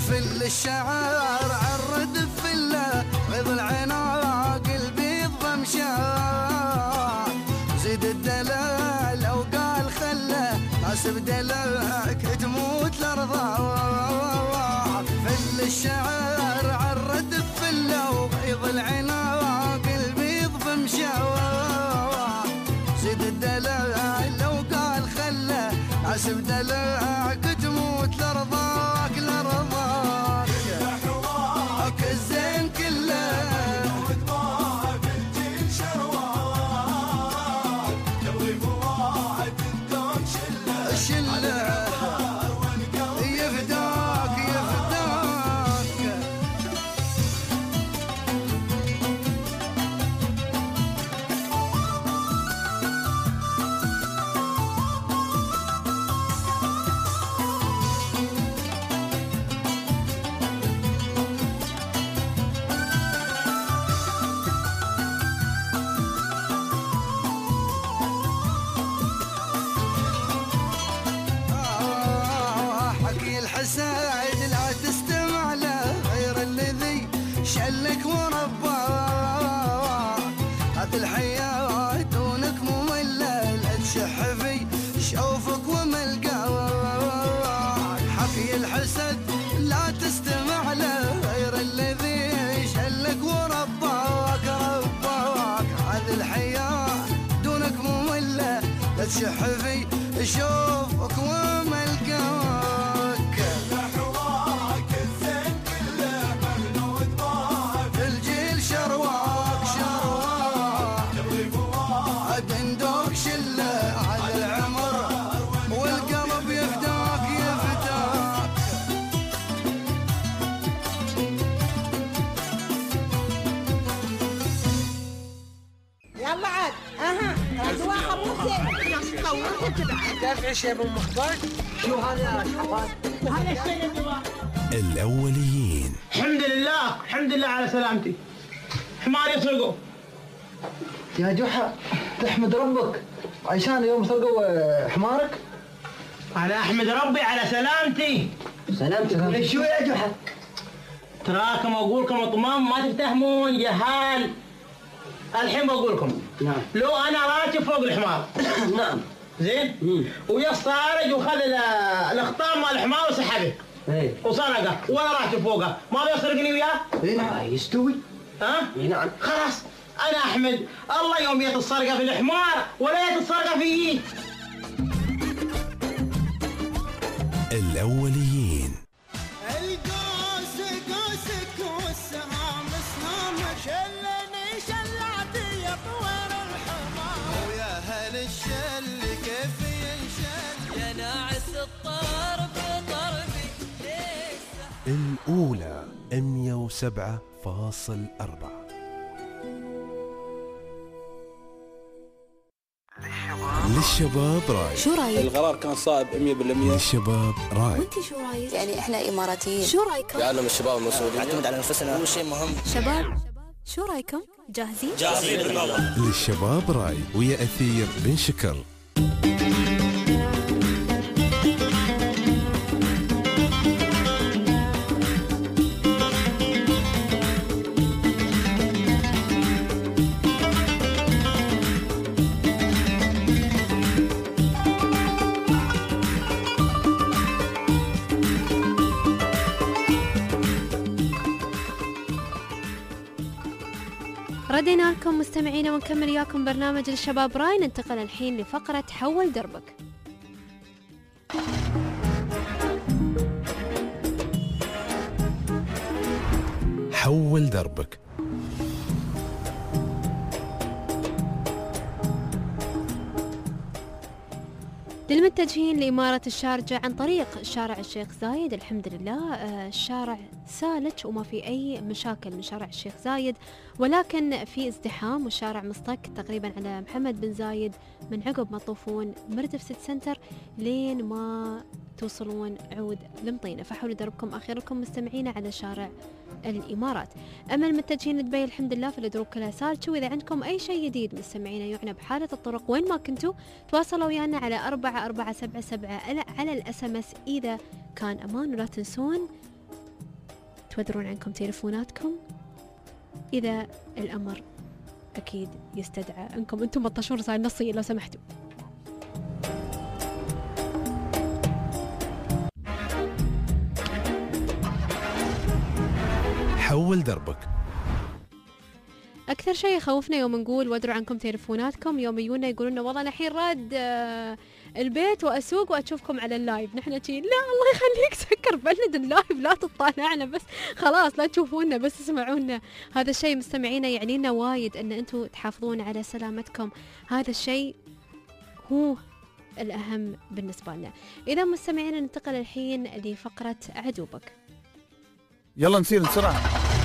S12: فل الشعر عرد فله غيظ العناق البيض ضمشاه زيد الدلال او قال خله ناسب دلعك تموت الارض فل الشعر عرد فله وغيظ العناق البيض ضمشاه زيد الدلال لو قال خله ناسب دلعك تموت لرضاك لرضاك حواك الزين كله وطباعك الجيل شرواك تبغي بواحد الكون شله شله يفداك يفداك الحسايد لا تستمع له غير الذي شلك ورباه هذه الحياة دونك مملة لا تشح في شوفك وملقاك حكي الحسد لا تستمع له غير الذي شلك ورباك رباك هذه الحياة دونك مملة لا تشح في شوفك وملقاك شرواك شرواك تبغي بواحد عندك شله على العمر والقلب يفداك يفداك
S8: يلا عاد اها اجواء خلصت خلصت بعد دافع شيء ابو مخبر شو هذا يا شحطات هذا الشيء
S1: الأوليين.
S8: الحمد لله الحمد لله على سلامتي. حمار يسرقوا يا جحا تحمد ربك عشان يوم سرقوا حمارك. أنا أحمد ربي على سلامتي. سلامتك شو يا جحا؟ تراكم أقولكم أطمام ما تفتهمون جهال. الحين بقولكم نعم. لو أنا راكب فوق الحمار نعم زين ويصارج وخذ الأخطام مال الحمار وسحبه ايه وسرقه وانا راكب فوقه ما بيسرقني وياه؟ اي نعم يستوي ها؟ اي نعم خلاص انا احمد الله يوم يت السرقه في الحمار ولا يت السرقه فيي.
S1: الاوليين.
S22: القوس قوسك والسهام سهامك شلني شلعتي يا طوير الحمار ويا هل الشل كيف ينشل يا ناعس الطرب طربي
S1: الأولى مية وسبعة فاصل أربعة. للشباب راي.
S2: شو رايك؟
S3: القرار كان صائب مية بالمية.
S1: للشباب راي.
S2: وانت شو رايك؟ يعني احنا اماراتيين. شو رايكم؟
S3: يعلم الشباب المسؤولين.
S19: نعتمد على نفسنا هو شيء مهم.
S2: شباب شو رايكم؟ جاهزين؟
S19: جاهزين.
S1: للشباب راي ويا أثير بن شكر.
S6: ردينا لكم مستمعينا ونكمل وياكم برنامج الشباب راي. ننتقل الحين لفقرة حول دربك.
S1: حول دربك.
S6: للمتجهين لإمارة الشارجة عن طريق شارع الشيخ زايد الحمد لله الشارع سالك وما في أي مشاكل من شارع الشيخ زايد، ولكن في ازدحام والشارع مصطك تقريبا على محمد بن زايد من عقب ما تطوفون مردف سيتي سنتر لين ما توصلون عود المطينة. فحولوا دربكم آخركم مستمعين على شارع الإمارات. أما المتجهين لدبي الحمد لله فالدروب كلها سالكة، وإذا عندكم أي شيء جديد مستمعين يعنى بحالة الطرق وين ما كنتوا تواصلوا ويانا على أربعة أربعة سبعة سبعة على الأس ام اس إذا كان أمان. ولا تنسون تودرون عنكم تليفوناتكم إذا الأمر أكيد يستدعى أنكم أنتم مطشون رسائل نصية لو سمحتوا.
S1: حول دربك.
S6: أكثر شيء يخوفنا يوم نقول ودروا عنكم تليفوناتكم، يوم يجونا يقولون والله أنا الحين راد آه البيت وأسوق وأشوفكم على اللايف. نحن شي لا الله يخليك سكر بلد اللايف، لا تطالعنا بس خلاص، لا تشوفونا بس اسمعونا. هذا الشيء مستمعينا يعني لنا وايد أن أنتم تحافظون على سلامتكم، هذا الشيء هو الأهم بالنسبة لنا. إذا مستمعينا ننتقل الحين لفقرة عدوبك.
S14: يلا نسير بسرعة.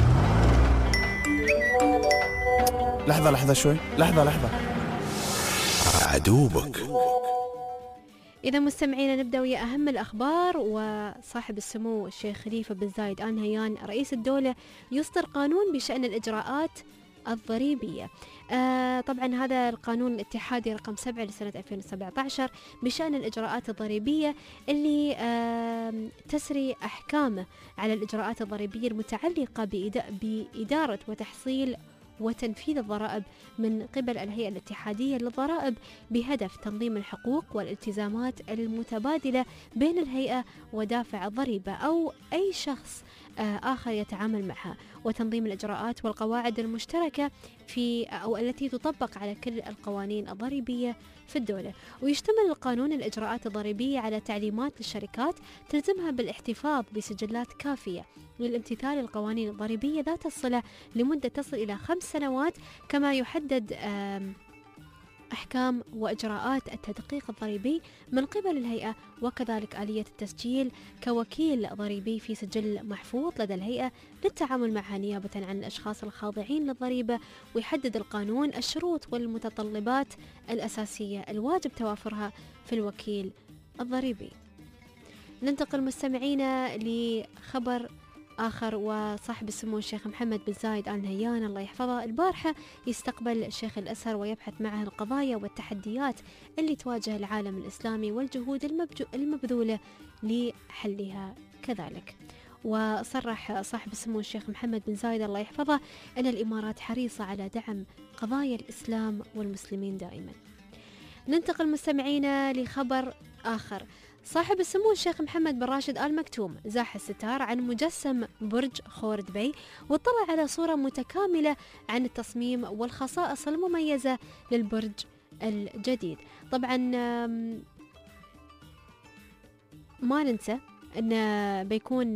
S14: لحظة لحظة شوي، لحظة لحظة.
S1: عدوبك.
S6: إذا مستمعينا نبدأ ويا أهم الأخبار. وصاحب السمو الشيخ خليفة بن زايد آل نهيان رئيس الدولة يصدر قانون بشأن الإجراءات الضريبية. آه طبعا هذا القانون الاتحادي رقم سبعة لسنة ألفين وسبعة عشر بشأن الإجراءات الضريبية اللي آه تسري أحكامه على الإجراءات الضريبية المتعلقة بإدارة وتحصيل وتنفيذ الضرائب من قبل الهيئة الاتحادية للضرائب بهدف تنظيم الحقوق والالتزامات المتبادلة بين الهيئة ودافع الضريبة أو أي شخص آخر يتعامل معها، وتنظيم الإجراءات والقواعد المشتركة في أو التي تطبق على كل القوانين الضريبية في الدولة. ويشتمل القانون الإجراءات الضريبية على تعليمات للشركات تلزمها بالاحتفاظ بسجلات كافية للامتثال للقوانين الضريبية ذات الصلة لمدة تصل إلى خمس سنوات، كما يحدد أحكام وإجراءات التدقيق الضريبي من قبل الهيئة، وكذلك آلية التسجيل كوكيل ضريبي في سجل محفوظ لدى الهيئة للتعامل معها نيابة عن الأشخاص الخاضعين للضريبة. ويحدد القانون الشروط والمتطلبات الأساسية الواجب توافرها في الوكيل الضريبي. ننتقل مستمعينا لخبر آخر. وصاحب السمو الشيخ محمد بن زايد آل نهيان الله يحفظه البارحة يستقبل الشيخ الأزهر ويبحث معه القضايا والتحديات اللي تواجه العالم الإسلامي والجهود المبذولة لحلها كذلك. وصرح صاحب السمو الشيخ محمد بن زايد الله يحفظه أن الإمارات حريصة على دعم قضايا الإسلام والمسلمين دائما. ننتقل مستمعينا لخبر آخر. صاحب السمو الشيخ محمد بن راشد آل مكتوم زاح الستار عن مجسم برج خور دبي، واطلع على صورة متكاملة عن التصميم والخصائص المميزة للبرج الجديد. طبعا ما ننسى أن بيكون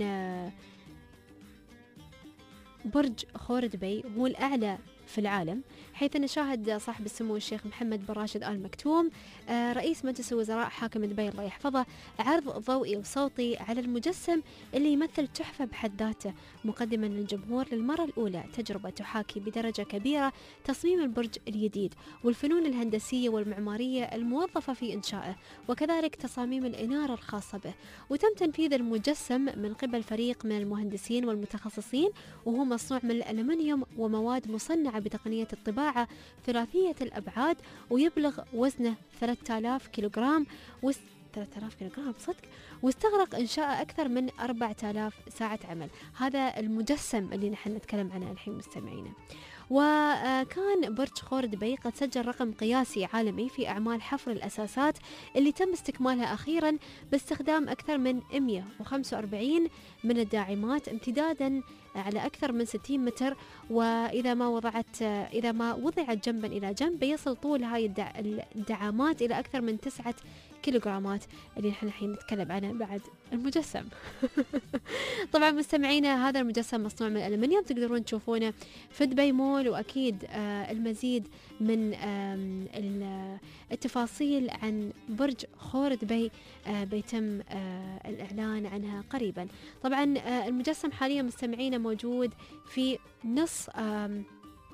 S6: برج خور دبي هو الأعلى في العالم، حيث نشاهد صاحب السمو الشيخ محمد بن راشد آل مكتوم رئيس مجلس الوزراء حاكم دبي الله يحفظه عرض ضوئي وصوتي على المجسم اللي يمثل تحفة بحد ذاته، مقدما للجمهور للمرة الأولى تجربة تحاكي بدرجة كبيرة تصميم البرج الجديد والفنون الهندسية والمعمارية الموظفة في إنشائه، وكذلك تصاميم الإنارة الخاصة به. وتم تنفيذ المجسم من قبل فريق من المهندسين والمتخصصين، وهو مصنوع من الألمنيوم ومواد مصنعة بتقنية الطباعة ثلاثية الأبعاد، ويبلغ وزنه ثلاثة آلاف كيلوغرام وس... ثلاثة آلاف كيلوغرام صدق، واستغرق إنشاء أكثر من أربعة آلاف ساعة عمل. هذا المجسم اللي نحن نتكلم عنه الحين مستمعينا. وكان برج خور دبي قد سجل رقم قياسي عالمي في أعمال حفر الأساسات اللي تم استكمالها أخيرا باستخدام أكثر من مئة وخمسة وأربعين من الداعمات امتدادا على أكثر من ستين متر. وإذا ما وضعت إذا ما وضعت جنبا إلى جنب بيصل طول هاي الدع... الدعامات إلى أكثر من تسعة كيلوغرامات اللي نحن الحين نتكلم عنه بعد المجسم. طبعا مستمعينا هذا المجسم مصنوع من الألمنيوم، تقدرون تشوفونه في دبي مول. وأكيد آه المزيد من آه التفاصيل عن برج خور دبي آه بيتم آه الإعلان عنها قريبا. طبعا آه المجسم حاليا مستمعينا موجود في نص آه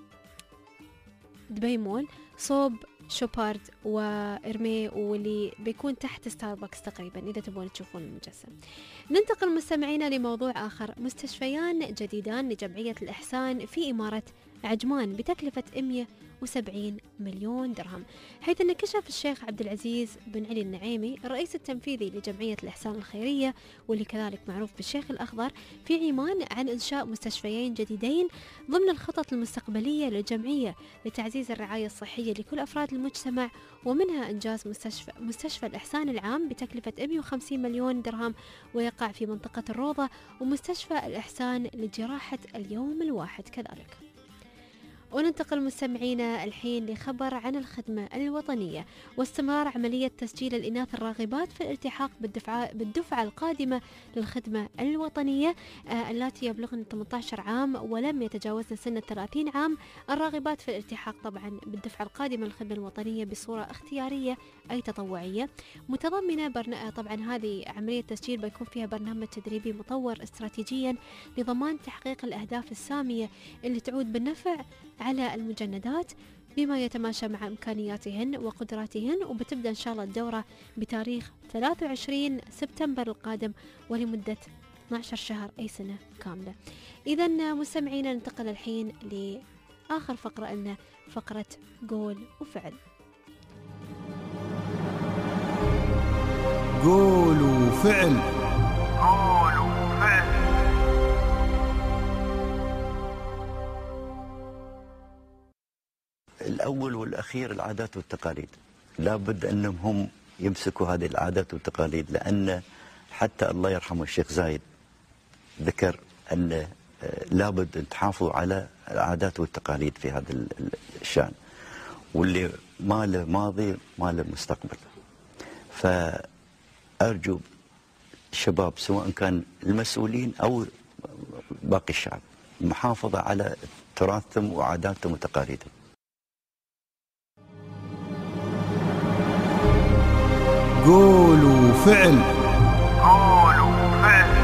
S6: دبي مول صوب شوبارد وإرمي، واللي بيكون تحت ستاربكس تقريبا إذا تبون تشوفون المجسم. ننتقل مستمعينا لموضوع آخر. مستشفيان جديدان لجمعية الإحسان في إمارة عجمان بتكلفة مئة وسبعين مليون درهم، حيث أن كشف الشيخ عبد العزيز بن علي النعيمي الرئيس التنفيذي لجمعية الإحسان الخيرية واللي كذلك معروف بالشيخ الأخضر في عمان عن إنشاء مستشفيين جديدين ضمن الخطط المستقبلية للجمعية لتعزيز الرعاية الصحية لكل أفراد المجتمع، ومنها إنجاز مستشفى, مستشفى الإحسان العام بتكلفة مئة وخمسين مليون درهم ويقع في منطقة الروضة، ومستشفى الإحسان لجراحة اليوم الواحد كذلك. وننتقل مستمعينا الحين لخبر عن الخدمة الوطنية واستمرار عملية تسجيل الإناث الراغبات في الالتحاق بالدفعة, بالدفعة القادمة للخدمة الوطنية آه التي يبلغن ثمانية عشر عام ولم يتجاوزن سن ثلاثين عام، الراغبات في الالتحاق طبعا بالدفعة القادمة للخدمة الوطنية بصورة اختيارية أي تطوعية، متضمنة برنا... طبعا هذه عملية تسجيل بيكون فيها برنامج تدريبي مطور استراتيجيا لضمان تحقيق الأهداف السامية اللي تعود بالنفع على المجندات بما يتماشى مع إمكانياتهن وقدراتهن، وبتبدأ إن شاء الله الدورة بتاريخ ثلاثة وعشرين سبتمبر القادم ولمدة اثني عشر شهر أي سنة كاملة. إذا مستمعينا ننتقل الحين لآخر فقرة لنا، فقرة قول وفعل.
S15: قول وفعل.
S12: قول وفعل.
S16: الأول والأخير العادات والتقاليد، لابد أنهم هم يمسكوا هذه العادات والتقاليد، لأن حتى الله يرحمه الشيخ زايد ذكر أن لابد أن تحافظوا على العادات والتقاليد في هذا الشأن، واللي ما له ماضي ما له مستقبل. فأرجو الشباب سواء كان المسؤولين أو باقي الشعب المحافظة على تراثهم وعاداتهم وتقاليدهم.
S15: قول وفعل.
S12: قول وفعل.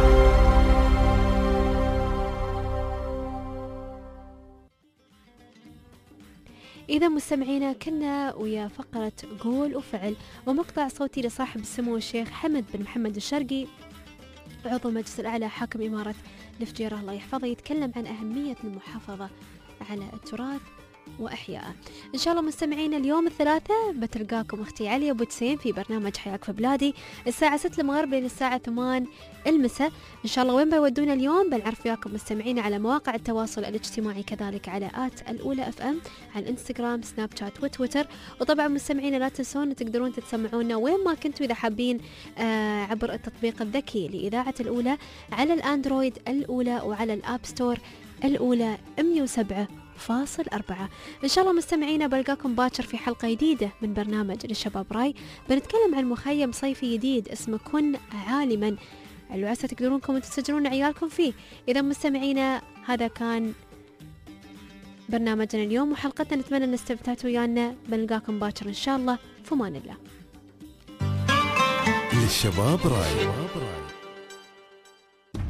S6: إذا مستمعينا كنا ويا فقرة قول وفعل ومقطع صوتي لصاحب السمو الشيخ حمد بن محمد الشرقي عضو المجلس الأعلى حاكم إمارة الفجيرة الله يحفظه، يتكلم عن أهمية المحافظة على التراث وأحياءه. إن شاء الله مستمعين اليوم الثلاثاء بتلقاكم أختي علي أبو تسين في برنامج حياك في بلادي الساعة ستة المغرب لين الساعة ثمانية المساء. إن شاء الله وين بيودونا اليوم بنعرف وياكم مستمعين على مواقع التواصل الاجتماعي، كذلك على آت الأولى أف أم على الانستغرام سناب شات وتويتر. وطبعا مستمعين لا تنسون تقدرون تتسمعونا وين ما كنتوا إذا حابين آه عبر التطبيق الذكي لإذاعة الأولى على الأندرويد الأولى وعلى الآب ستور الأولى مئة وسبعة فاصل أربعة. إن شاء الله مستمعينا بلقاكم باكر في حلقة جديدة من برنامج للشباب راي، بنتكلم عن مخيم صيفي جديد اسمه كن عالما، الوعسة تقدرونكم تسجلون عيالكم فيه. إذا مستمعينا هذا كان برنامجنا اليوم وحلقتنا، نتمنى أن استمتعتوا ويانا، بنلقاكم باكر إن شاء الله، في أمان الله.
S1: للشباب راي.